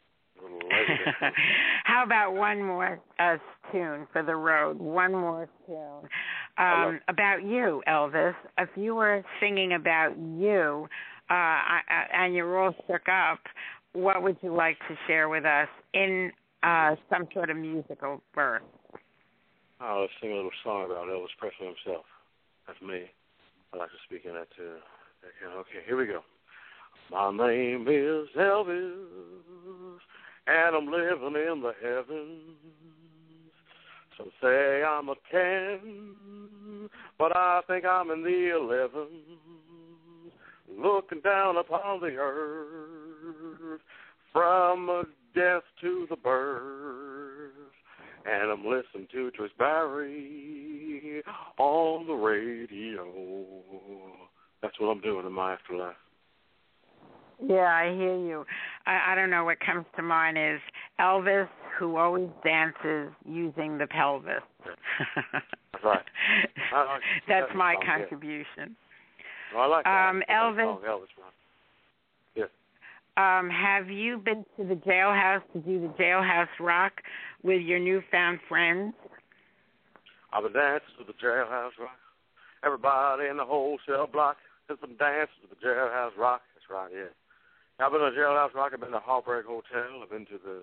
Speaker 4: How about one more uh, tune for the road? One more tune. Um, about you, Elvis. If you were singing about you uh, I, I, and you're all shook up, what would you like to share with us in Uh, some sort of musical verse?
Speaker 11: Oh, let's sing a little song about Elvis Presley himself. That's me. I like to speak in that too. Okay, here we go. My name is Elvis, and I'm living in the heavens. Some say I'm a ten, but I think I'm in the elevens. Looking down upon the earth from a death to the birth, and I'm listening to Joyce Barry on the radio. That's what I'm doing in my afterlife.
Speaker 4: Yeah, I hear you. I, I don't know, what comes to mind is Elvis, who always dances using the pelvis.
Speaker 11: That's right. I like
Speaker 4: That's
Speaker 11: that
Speaker 4: my
Speaker 11: song,
Speaker 4: contribution.
Speaker 11: Yeah. Well, I like that.
Speaker 4: Um,
Speaker 11: that
Speaker 4: Elvis.
Speaker 11: song, Elvis, man. Yes.
Speaker 4: Um, have you been to the jailhouse to do the jailhouse rock with your newfound friends?
Speaker 11: I've been dancing to the jailhouse rock. Everybody in the wholesale block has been dancing to the jailhouse rock. That's right, yeah. I've been to the jailhouse rock. I've been to Heartbreak Hotel. I've been to the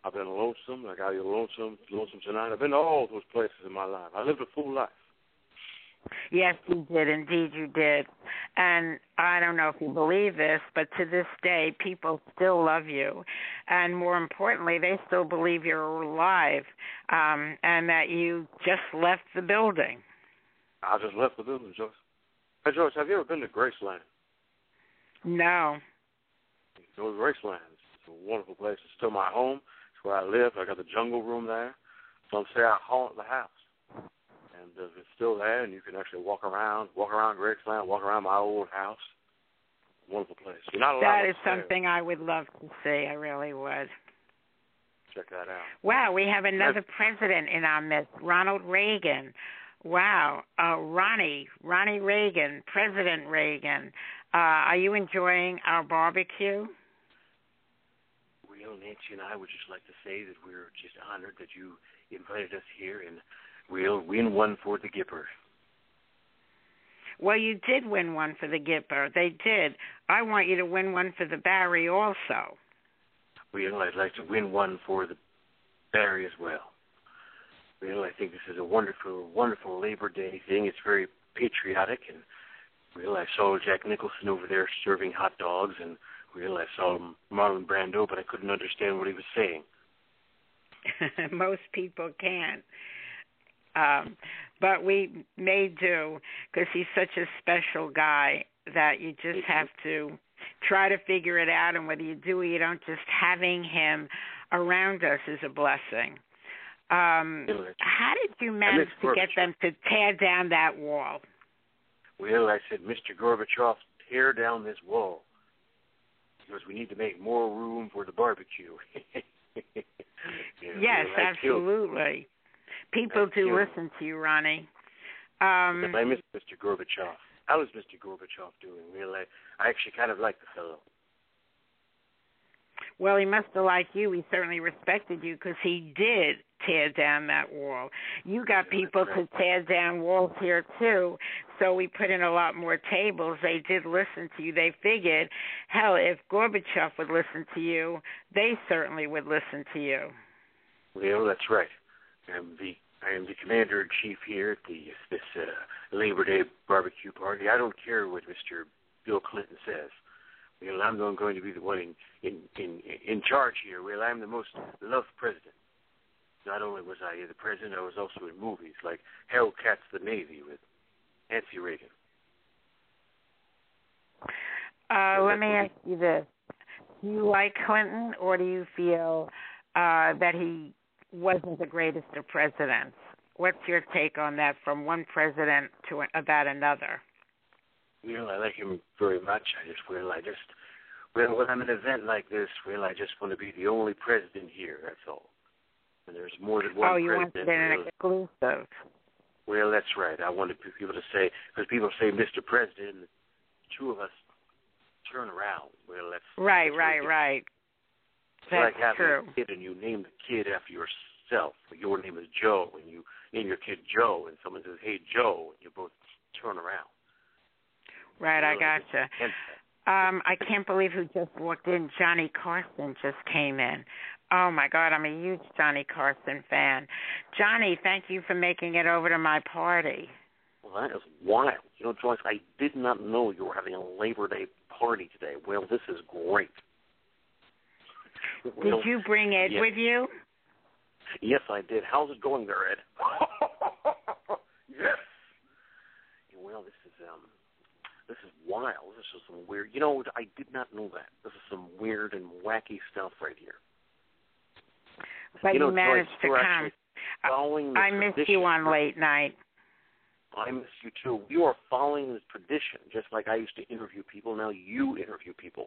Speaker 11: I've been lonesome. I got you lonesome, lonesome tonight. I've been to all those places in my life. I lived a full life.
Speaker 4: Yes, you did. Indeed, you did. And I don't know if you believe this, but to this day, people still love you. And more importantly, they still believe you're alive um, and that you just left the building.
Speaker 11: I just left the building, Joyce. Hey, Joyce, have you ever been to Graceland?
Speaker 4: No.
Speaker 11: Go to Graceland. It's a wonderful place. It's still my home. It's where I live. I got the jungle room there. Some say I haunt the house. And uh, it's still there, and you can actually walk around, walk around Graceland, walk around my old house. Wonderful place. You're not allowed
Speaker 4: That is
Speaker 11: upstairs.
Speaker 4: something I would love to see. I really would.
Speaker 11: Check that out.
Speaker 4: Wow, we have another president in our midst, Ronald Reagan. Wow, uh, Ronnie, Ronnie Reagan, President Reagan. Uh, are you enjoying our barbecue?
Speaker 7: Well, Nancy and I would just like to say that we're just honored that you invited us here, and we'll win one for the Gipper.
Speaker 4: Well, you did win one for the Gipper. They did. I want you to win one for the Barry also.
Speaker 7: Well, I'd like to win one for the Barry as well. Well, I think this is a wonderful, wonderful Labor Day thing. It's very patriotic, and well, I saw Jack Nicholson over there serving hot dogs, and well, I saw Marlon Brando, but I couldn't understand what he was saying.
Speaker 4: Most people can't. Um, but we may do, because he's such a special guy that you just have to try to figure it out, and whether you do or you don't, just having him around us is a blessing. Um, how did you manage to get them to tear down that wall?
Speaker 7: Well, I said, Mister Gorbachev, tear down this wall, because we need to make more room for the barbecue. You know,
Speaker 4: yes,
Speaker 7: well,
Speaker 4: absolutely. People
Speaker 7: I
Speaker 4: do
Speaker 7: killed.
Speaker 4: listen to you, Ronnie. Um,
Speaker 7: I miss Mister Gorbachev. How is Mister Gorbachev doing? Well, I, I actually kind of like the fellow.
Speaker 4: Well, he must have liked you. He certainly respected you because he did tear down that wall. You got people to tear down walls here, too, so we put in a lot more tables. They did listen to you. They figured, hell, if Gorbachev would listen to you, they certainly would listen to you.
Speaker 7: Well, that's right. I'm the I am the commander-in-chief here at the this uh, Labor Day barbecue party. I don't care what Mister Bill Clinton says. Well, I'm going to be the one in, in, in, in charge here. Well, I'm the most loved president. Not only was I the president, I was also in movies like Hellcats the Navy with Nancy Reagan.
Speaker 4: Uh, let me ask you this. Do you like Clinton, or do you feel uh, that he wasn't the greatest of presidents? What's your take on that from one president to about another?
Speaker 7: Well, I like him very much. I just, well, I just, well, when I'm at an event like this, well, I just want to be the only president here, that's all. And there's more than one
Speaker 4: oh, you
Speaker 7: president.
Speaker 4: wanted an exclusive.
Speaker 7: Well, that's right. I wanted people to say, because people say Mister President, and two of us turn around. Well, that's
Speaker 4: right,
Speaker 7: that's
Speaker 4: right, right.
Speaker 7: It's
Speaker 4: That's
Speaker 7: like having
Speaker 4: true.
Speaker 7: a kid and you name the kid after yourself. Your name is Joe, and you name your kid Joe, and someone says, "Hey, Joe," and you both turn around.
Speaker 4: Right,
Speaker 7: well,
Speaker 4: I gotcha. Um, I can't believe who just walked in. Johnny Carson just came in. Oh, my God, I'm a huge Johnny Carson fan. Johnny, thank you for making it over to my party.
Speaker 7: Well, that is wild. You know, Joyce, I did not know you were having a Labor Day party today. Well, this is great.
Speaker 4: Did
Speaker 7: well,
Speaker 4: you bring Ed
Speaker 7: yes.
Speaker 4: with you?
Speaker 7: Yes, I did. How's it going there, Ed? Yes. Well, this is um, this is wild. This is some weird. You know, I did not know that. This is some weird and wacky stuff right here.
Speaker 4: But
Speaker 7: you, know,
Speaker 4: you managed
Speaker 7: Joyce,
Speaker 4: to come.
Speaker 7: Following the
Speaker 4: I missed
Speaker 7: tradition.
Speaker 4: you on late night.
Speaker 7: I miss you too. You are following this tradition, just like I used to interview people. Now you interview people.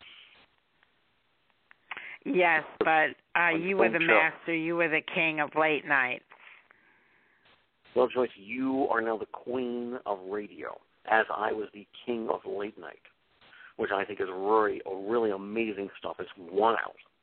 Speaker 4: Yes, but uh, you were the
Speaker 7: show.
Speaker 4: master. You were the king of late night.
Speaker 7: Well, Joyce, you are now the queen of radio, as I was the king of late night, which I think is really, really amazing stuff. It's wild.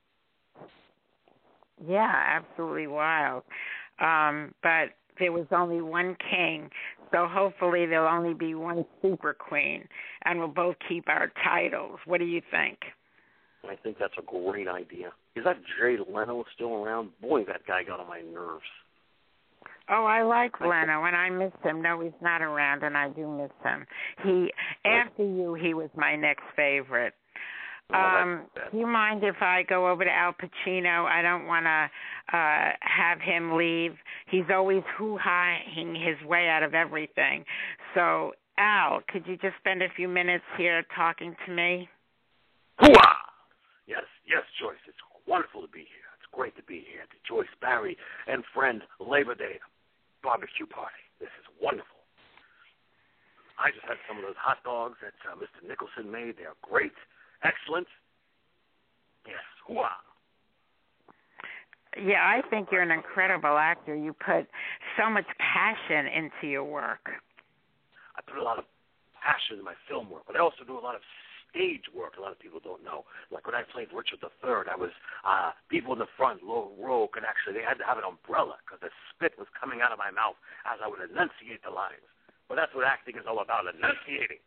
Speaker 4: Yeah, absolutely wild. Um, but there was only one king, so hopefully there'll only be one super queen, and we'll both keep our titles. What do you think?
Speaker 7: I think that's a great idea. Is that Jay Leno still around? Boy, that guy got on my nerves.
Speaker 4: Oh, I like Leno, and I miss him. No, he's not around, and I do miss him. He, after you, he was my next favorite. Um, do you mind if I go over to Al Pacino? I don't want to uh, have him leave. He's always hoo-haing his way out of everything. So, Al, could you just spend a few minutes here talking to me?
Speaker 7: Hoo-ha! Yes, yes, Joyce. It's wonderful to be here. It's great to be here at the Joyce Barry and Friend Labor Day barbecue party. This is wonderful. I just had some of those hot dogs that uh, Mister Nicholson made. They're great. Excellent. Yes. Hoo-ah.
Speaker 4: Yeah, I think you're an incredible actor. You put so much passion into your work.
Speaker 7: I put a lot of passion in my film work, but I also do a lot of stage work. A lot of people don't know. Like when I played Richard the Third, I was uh, people in the front low row could actually they had to have an umbrella because the spit was coming out of my mouth as I would enunciate the lines. But that's what acting is all about, enunciating.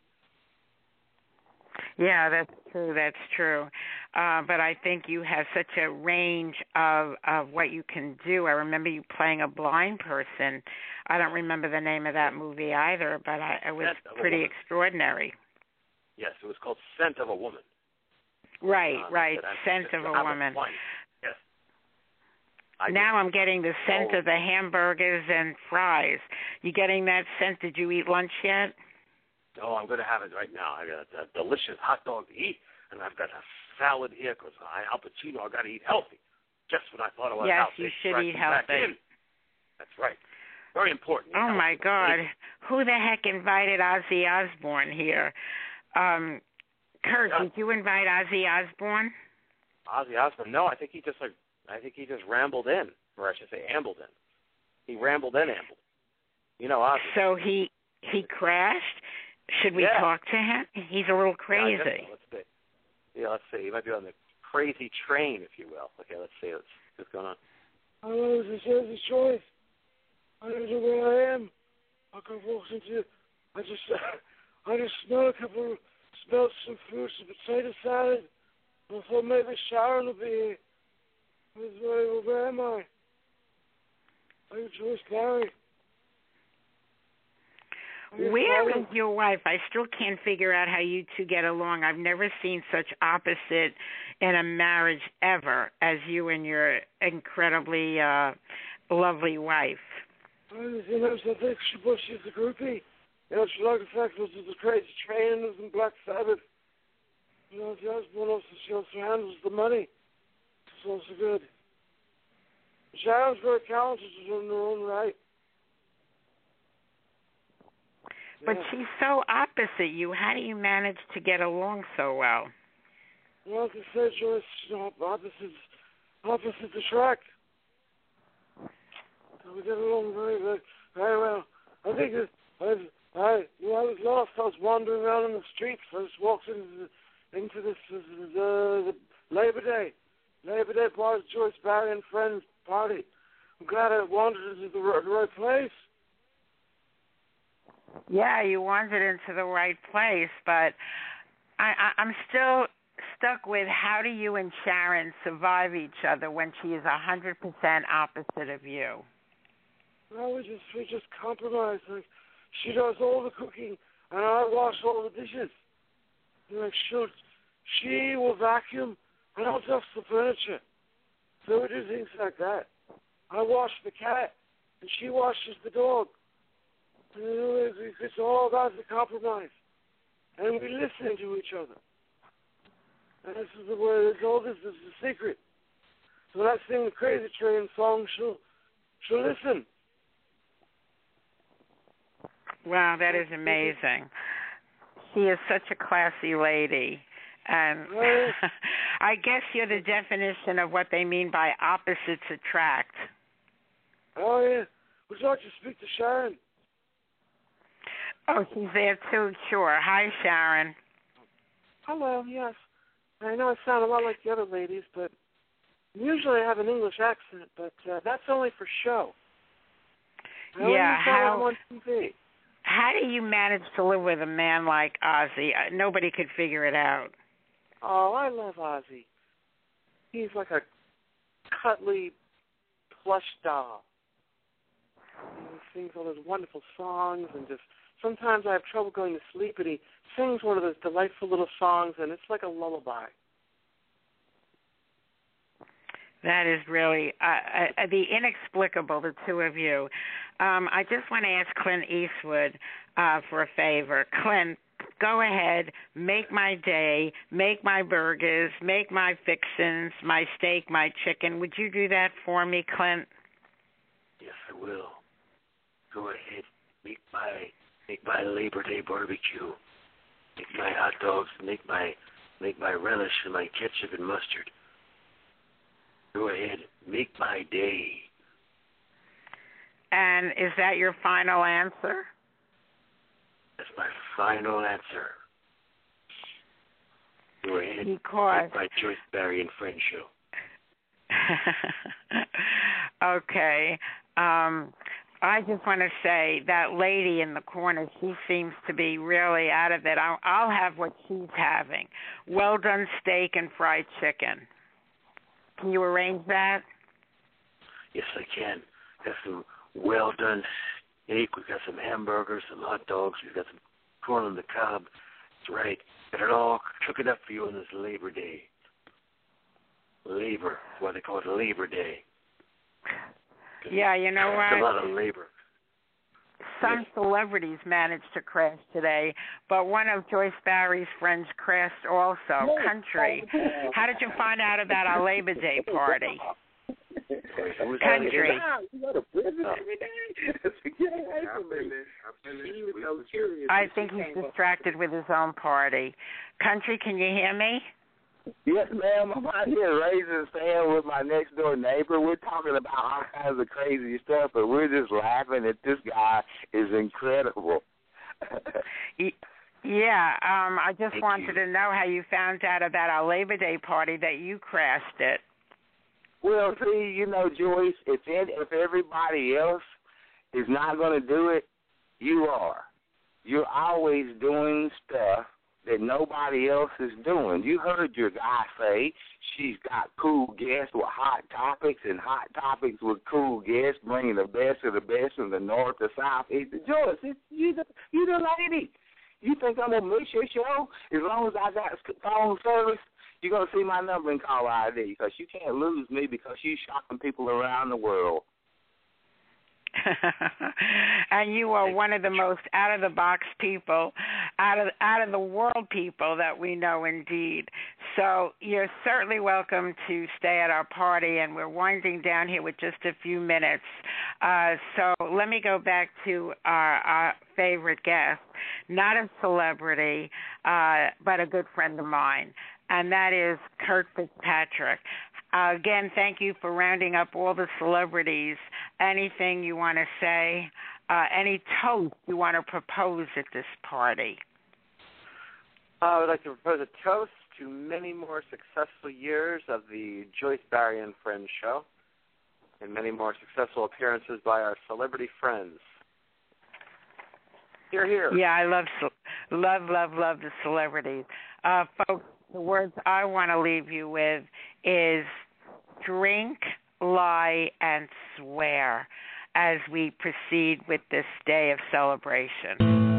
Speaker 4: Yeah, that's true. That's true. Uh, but I think you have such a range of, of what you can do. I remember you playing a blind person. I don't remember the name of that movie either, but I, it was pretty extraordinary.
Speaker 7: Yes, it was called Scent of a Woman.
Speaker 4: Right,
Speaker 7: uh,
Speaker 4: right. Scent of a Woman.
Speaker 7: Yes. I
Speaker 4: now
Speaker 7: did.
Speaker 4: I'm getting the scent
Speaker 7: oh.
Speaker 4: of the hamburgers and fries. You getting that scent? Did you eat lunch yet?
Speaker 7: No, I'm going to have it right now. I got a delicious hot dog to eat, and I've got a salad here because Al Pacino, I got to eat healthy. Just when I thought I was
Speaker 4: yes,
Speaker 7: out,
Speaker 4: you
Speaker 7: they
Speaker 4: should eat
Speaker 7: back
Speaker 4: healthy.
Speaker 7: in. That's right. Very important.
Speaker 4: Oh my God, who the heck invited Ozzy Osbourne here? Um, Kurt,
Speaker 7: yeah.
Speaker 4: did you invite Ozzy Osbourne?
Speaker 3: Ozzy Osbourne? No, I think he just like I think he just rambled in, or I should say, ambled in. He rambled in, ambled. You know, Ozzy.
Speaker 4: So he he crashed. Should we
Speaker 3: yeah.
Speaker 4: talk to him? He's a little crazy.
Speaker 3: Yeah, so. Let's see. Yeah, let's see. He might be on the crazy train, if you will. Okay, let's see what's, what's going on.
Speaker 11: Hello, this is Jersey Choice. I don't know where I am. I could walk into. I just, I just smelled a couple, smelled some food, some potato salad. I thought maybe Sharon would be here. Where, where am I? Are you Joyce Barry?
Speaker 4: Where is your wife? I still can't figure out how you two get along. I've never seen such opposite in a marriage ever as you and your incredibly uh, lovely wife.
Speaker 11: You know, I think she, well, she's a groupie. You know, she likes the fact that there's a crazy train and there's Black Sabbath. You know, the husband also, she also handles the money. It's also good. Sharon's very talented in her own right.
Speaker 4: But yeah. She's so opposite you. How do you manage to get along so well?
Speaker 11: Well, like I said, Joyce, you know, opposites, opposites attract. We get along very, very, very well. I think it, I, I, you know, I was lost. I was wandering around in the streets. I just walked into, the, into this uh, the, the Labor Day, Labor Day party, Joyce Barry and Friends party. I'm glad I wandered into the right, the right place.
Speaker 4: Yeah, you wandered into the right place, but I, I, I'm still stuck with how do you and Sharon survive each other when she is a hundred percent opposite of you?
Speaker 11: Well, we just we just compromise. Like she does all the cooking, and I wash all the dishes. Like she'll, she will vacuum, and I'll dust the furniture. So we do things like that. I wash the cat, and she washes the dog. You know, it's all about the compromise, and we listen to each other. And this is the way. All this is the secret. So when I sing the Crazy Train song, she'll she'll listen.
Speaker 4: Wow, that is amazing. She is such a classy lady. And I guess you're the definition of what they mean by opposites attract.
Speaker 11: Oh, yeah. Would you like to speak to Sharon?
Speaker 4: Oh, she's there too, sure. Hi, Sharon.
Speaker 10: Hello, yes. I know I sound a lot like the other ladies, but usually I have an English accent, but uh, that's only for show. I
Speaker 4: yeah, how...
Speaker 10: on T V.
Speaker 4: How do you manage to live with a man like Ozzy? Nobody could figure it out.
Speaker 10: Oh, I love Ozzy. He's like a cuddly plush doll. And he sings all those wonderful songs, and just sometimes I have trouble going to sleep, and he sings one of those delightful little songs, and it's like a lullaby.
Speaker 4: That is really uh, uh, the inexplicable, the two of you. Um, I just want to ask Clint Eastwood uh, for a favor. Clint, go ahead, make my day, make my burgers, make my fixins, my steak, my chicken. Would you do that for me, Clint?
Speaker 7: Yes, I will. Go ahead, make my make my Labor Day barbecue, make my hot dogs, make my make my relish and my ketchup and mustard. Go ahead, make my day.
Speaker 4: And is that your final answer?
Speaker 7: That's my final answer. Go ahead,
Speaker 4: because...
Speaker 7: make my Joyce Barry and Friends show.
Speaker 4: Okay. Um, I just want to say that lady in the corner, she seems to be really out of it. I'll, I'll have what she's having. Well done steak and fried chicken. Can you arrange that?
Speaker 7: Yes, I can. Got some well done steak. We've got some hamburgers, some hot dogs. We've got some corn on the cob. That's right. Got it all cooking up for you on this Labor Day. Labor. That's why they call it Labor Day.
Speaker 4: Yeah, you know what?
Speaker 7: It's a lot of labor.
Speaker 4: Some
Speaker 7: yes.
Speaker 4: celebrities managed to crash today, but one of Joyce Barry's friends crashed also. Country. How did you find out about our Labor Day party? Country. I think he's distracted with his own party. Country, can you hear me?
Speaker 12: Yes, ma'am. I'm out here raising sand with my next door neighbor. We're talking about all kinds of crazy stuff, but we're just laughing that this guy is incredible.
Speaker 4: Yeah, um, I just
Speaker 12: Thank
Speaker 4: wanted
Speaker 12: you.
Speaker 4: to know how you found out about our Labor Day party that you crashed it.
Speaker 12: Well, see, you know, Joyce, if it, if everybody else is not going to do it, you are. You're always doing stuff that nobody else is doing. You heard your guy say she's got cool guests with hot topics and hot topics with cool guests, bringing the best of the best from the north, the south, east. Joyce, it's, you the you the lady. You think I'm gonna miss your show? As long as I got phone service, you're gonna see my number and call I D because you can't lose me because you're shocking people around the world.
Speaker 4: And you are one of the most out-of-the-box people, out of out of the world people that we know indeed. So you're certainly welcome to stay at our party, and we're winding down here with just a few minutes. Uh, so let me go back to our, our favorite guest, not a celebrity, uh, but a good friend of mine, and that is Kurt Fitzpatrick. Uh, again, thank you for rounding up all the celebrities. Anything you want to say? Uh, any toast you want to propose at this party?
Speaker 3: I would like to propose a toast to many more successful years of the Joyce Barry and Friends show and many more successful appearances by our celebrity friends. Hear, hear.
Speaker 4: Yeah, I love, love, love, love the celebrities. Uh, folks, the words I want to leave you with is drink, lie, and swear as we proceed with this day of celebration.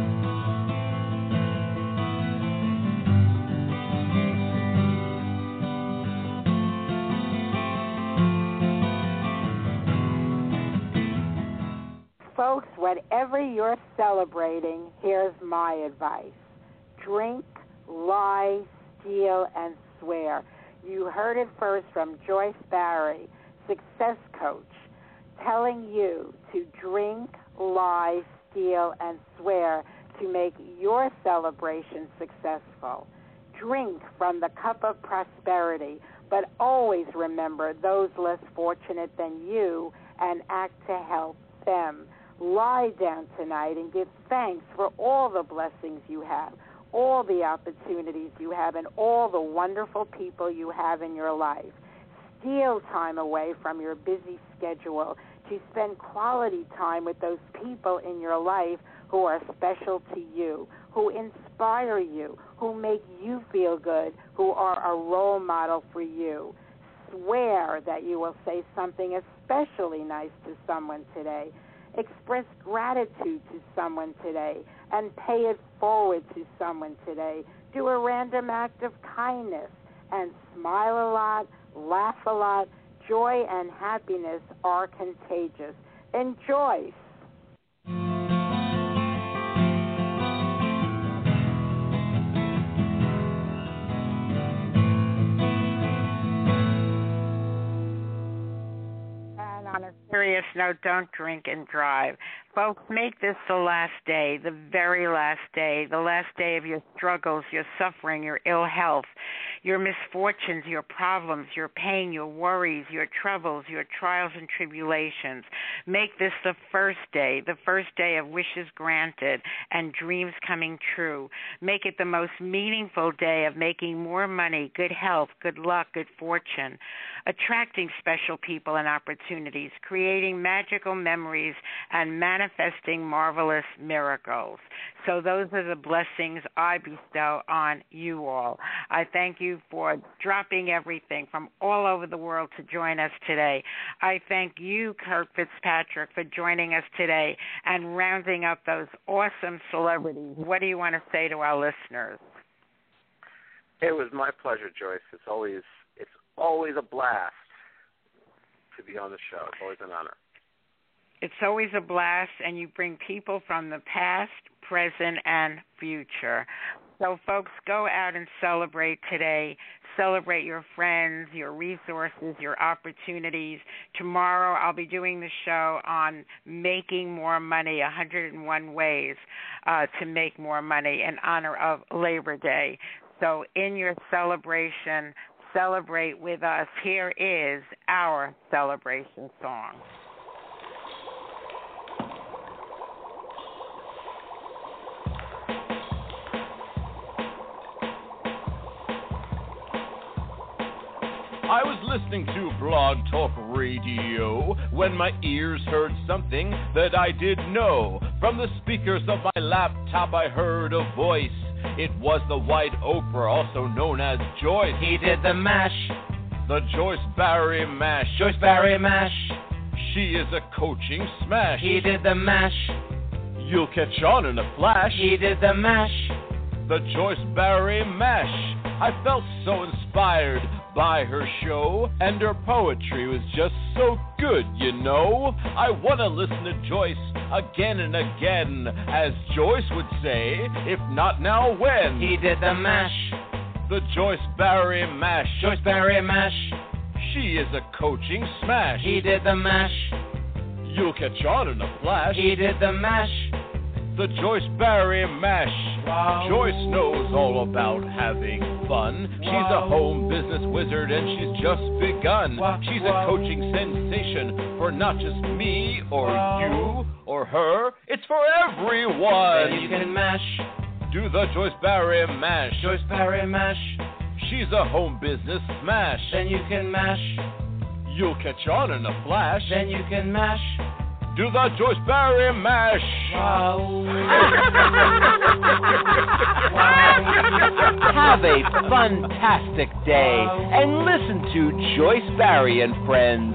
Speaker 5: Folks, whatever you're celebrating, here's my advice. Drink, lie, steal, and swear. You heard it first from Joyce Barry, success coach, telling you to drink, lie, steal, and swear to make your celebration successful. Drink from the cup of prosperity, but always remember those less fortunate than you and act to help them. Lie down tonight and give thanks for all the blessings you have, all the opportunities you have, and all the wonderful people you have in your life. Steal time away from your busy schedule to spend quality time with those people in your life who are special to you, who inspire you, who make you feel good, who are a role model for you. Swear that you will say something especially nice to someone today. Express gratitude to someone today and pay it forward to someone today. Do a random act of kindness and smile a lot, laugh a lot. Joy and happiness are contagious. Enjoy.
Speaker 4: On a serious note, don't drink and drive. Folks, make this the last day, the very last day, the last day of your struggles, your suffering, your ill health, your misfortunes, your problems, your pain, your worries, your troubles, your trials and tribulations. Make this the first day, the first day of wishes granted and dreams coming true. Make it the most meaningful day of making more money, good health, good luck, good fortune, attracting special people and opportunities, creating magical memories, and manifesting marvelous miracles. So those are the blessings I bestow on you all. I thank you for dropping everything from all over the world to join us today. I thank you, Kirk Fitzpatrick, for joining us today and rounding up those awesome celebrities. What do you want to say to our listeners?
Speaker 7: It was my pleasure, Joyce. It's always it's always a blast to be on the show. It's always an honor.
Speaker 4: It's always a blast, and you bring people from the past, present, and future. So, folks, go out and celebrate today. Celebrate your friends, your resources, your opportunities. Tomorrow I'll be doing the show on making more money, one hundred one ways uh, to make more money in honor of Labor Day. So in your celebration, celebrate with us. Here is our celebration song.
Speaker 13: I was listening to Blog Talk Radio when my ears heard something that I didn't know. From the speakers of my laptop I heard a voice. It was the White Oprah, also known as Joyce.
Speaker 3: He did the mash.
Speaker 13: The Joyce Barry Mash.
Speaker 3: Joyce Barry Mash.
Speaker 13: She is a coaching smash.
Speaker 3: He did the mash.
Speaker 13: You'll catch on in a flash.
Speaker 3: He did the mash.
Speaker 13: The Joyce Barry Mash. I felt so inspired by her show, and her poetry was just so good, you know. I want to listen to Joyce again and again, as Joyce would say, if not now, when?
Speaker 3: He did the mash.
Speaker 13: The Joyce Barry Mash.
Speaker 3: Joyce Barry Mash.
Speaker 13: She is a coaching smash.
Speaker 3: He did the mash.
Speaker 13: You'll catch on in a flash.
Speaker 3: He did the mash.
Speaker 13: The Joyce Barry Mash. Wow. Joyce knows all about having fun. Wow. She's a home business wizard and she's just begun. Wow. She's wow. a coaching sensation for not just me or wow. you or her. It's for everyone.
Speaker 3: Then you can mash.
Speaker 13: Do the Joyce Barry Mash.
Speaker 3: Joyce Barry Mash.
Speaker 13: She's a home business smash.
Speaker 3: Then you can mash.
Speaker 13: You'll catch on in a flash.
Speaker 3: Then you can mash.
Speaker 13: Do the Joyce Barry Mash.
Speaker 3: Wow.
Speaker 14: Have a fantastic day and listen to Joyce Barry and Friends.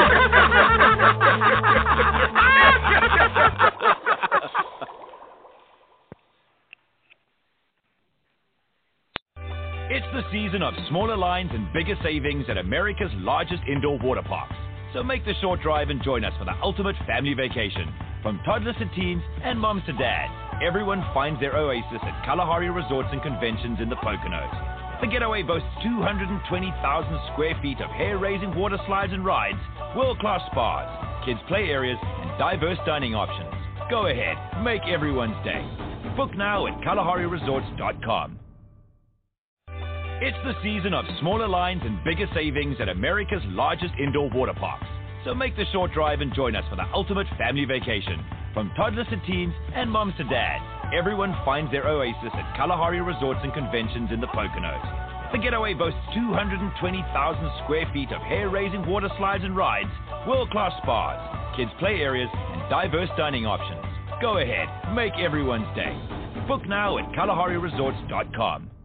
Speaker 1: It's the season of smaller lines and bigger savings at America's largest indoor water parks. So make the short drive and join us for the ultimate family vacation. From toddlers to teens and moms to dads, everyone finds their oasis at Kalahari Resorts and Conventions in the Poconos. The getaway boasts two hundred twenty thousand square feet of hair-raising water slides and rides, world-class spas, kids' play areas, and diverse dining options. Go ahead, make everyone's day. Book now at Kalahari Resorts dot com. It's the season of smaller lines and bigger savings at America's largest indoor water parks. So make the short drive and join us for the ultimate family vacation. From toddlers to teens and moms to dads, everyone finds their oasis at Kalahari Resorts and Conventions in the Poconos. The getaway boasts two hundred twenty thousand square feet of hair-raising water slides and rides, world-class spas, kids' play areas, and diverse dining options. Go ahead, make everyone's day. Book now at Kalahari Resorts dot com.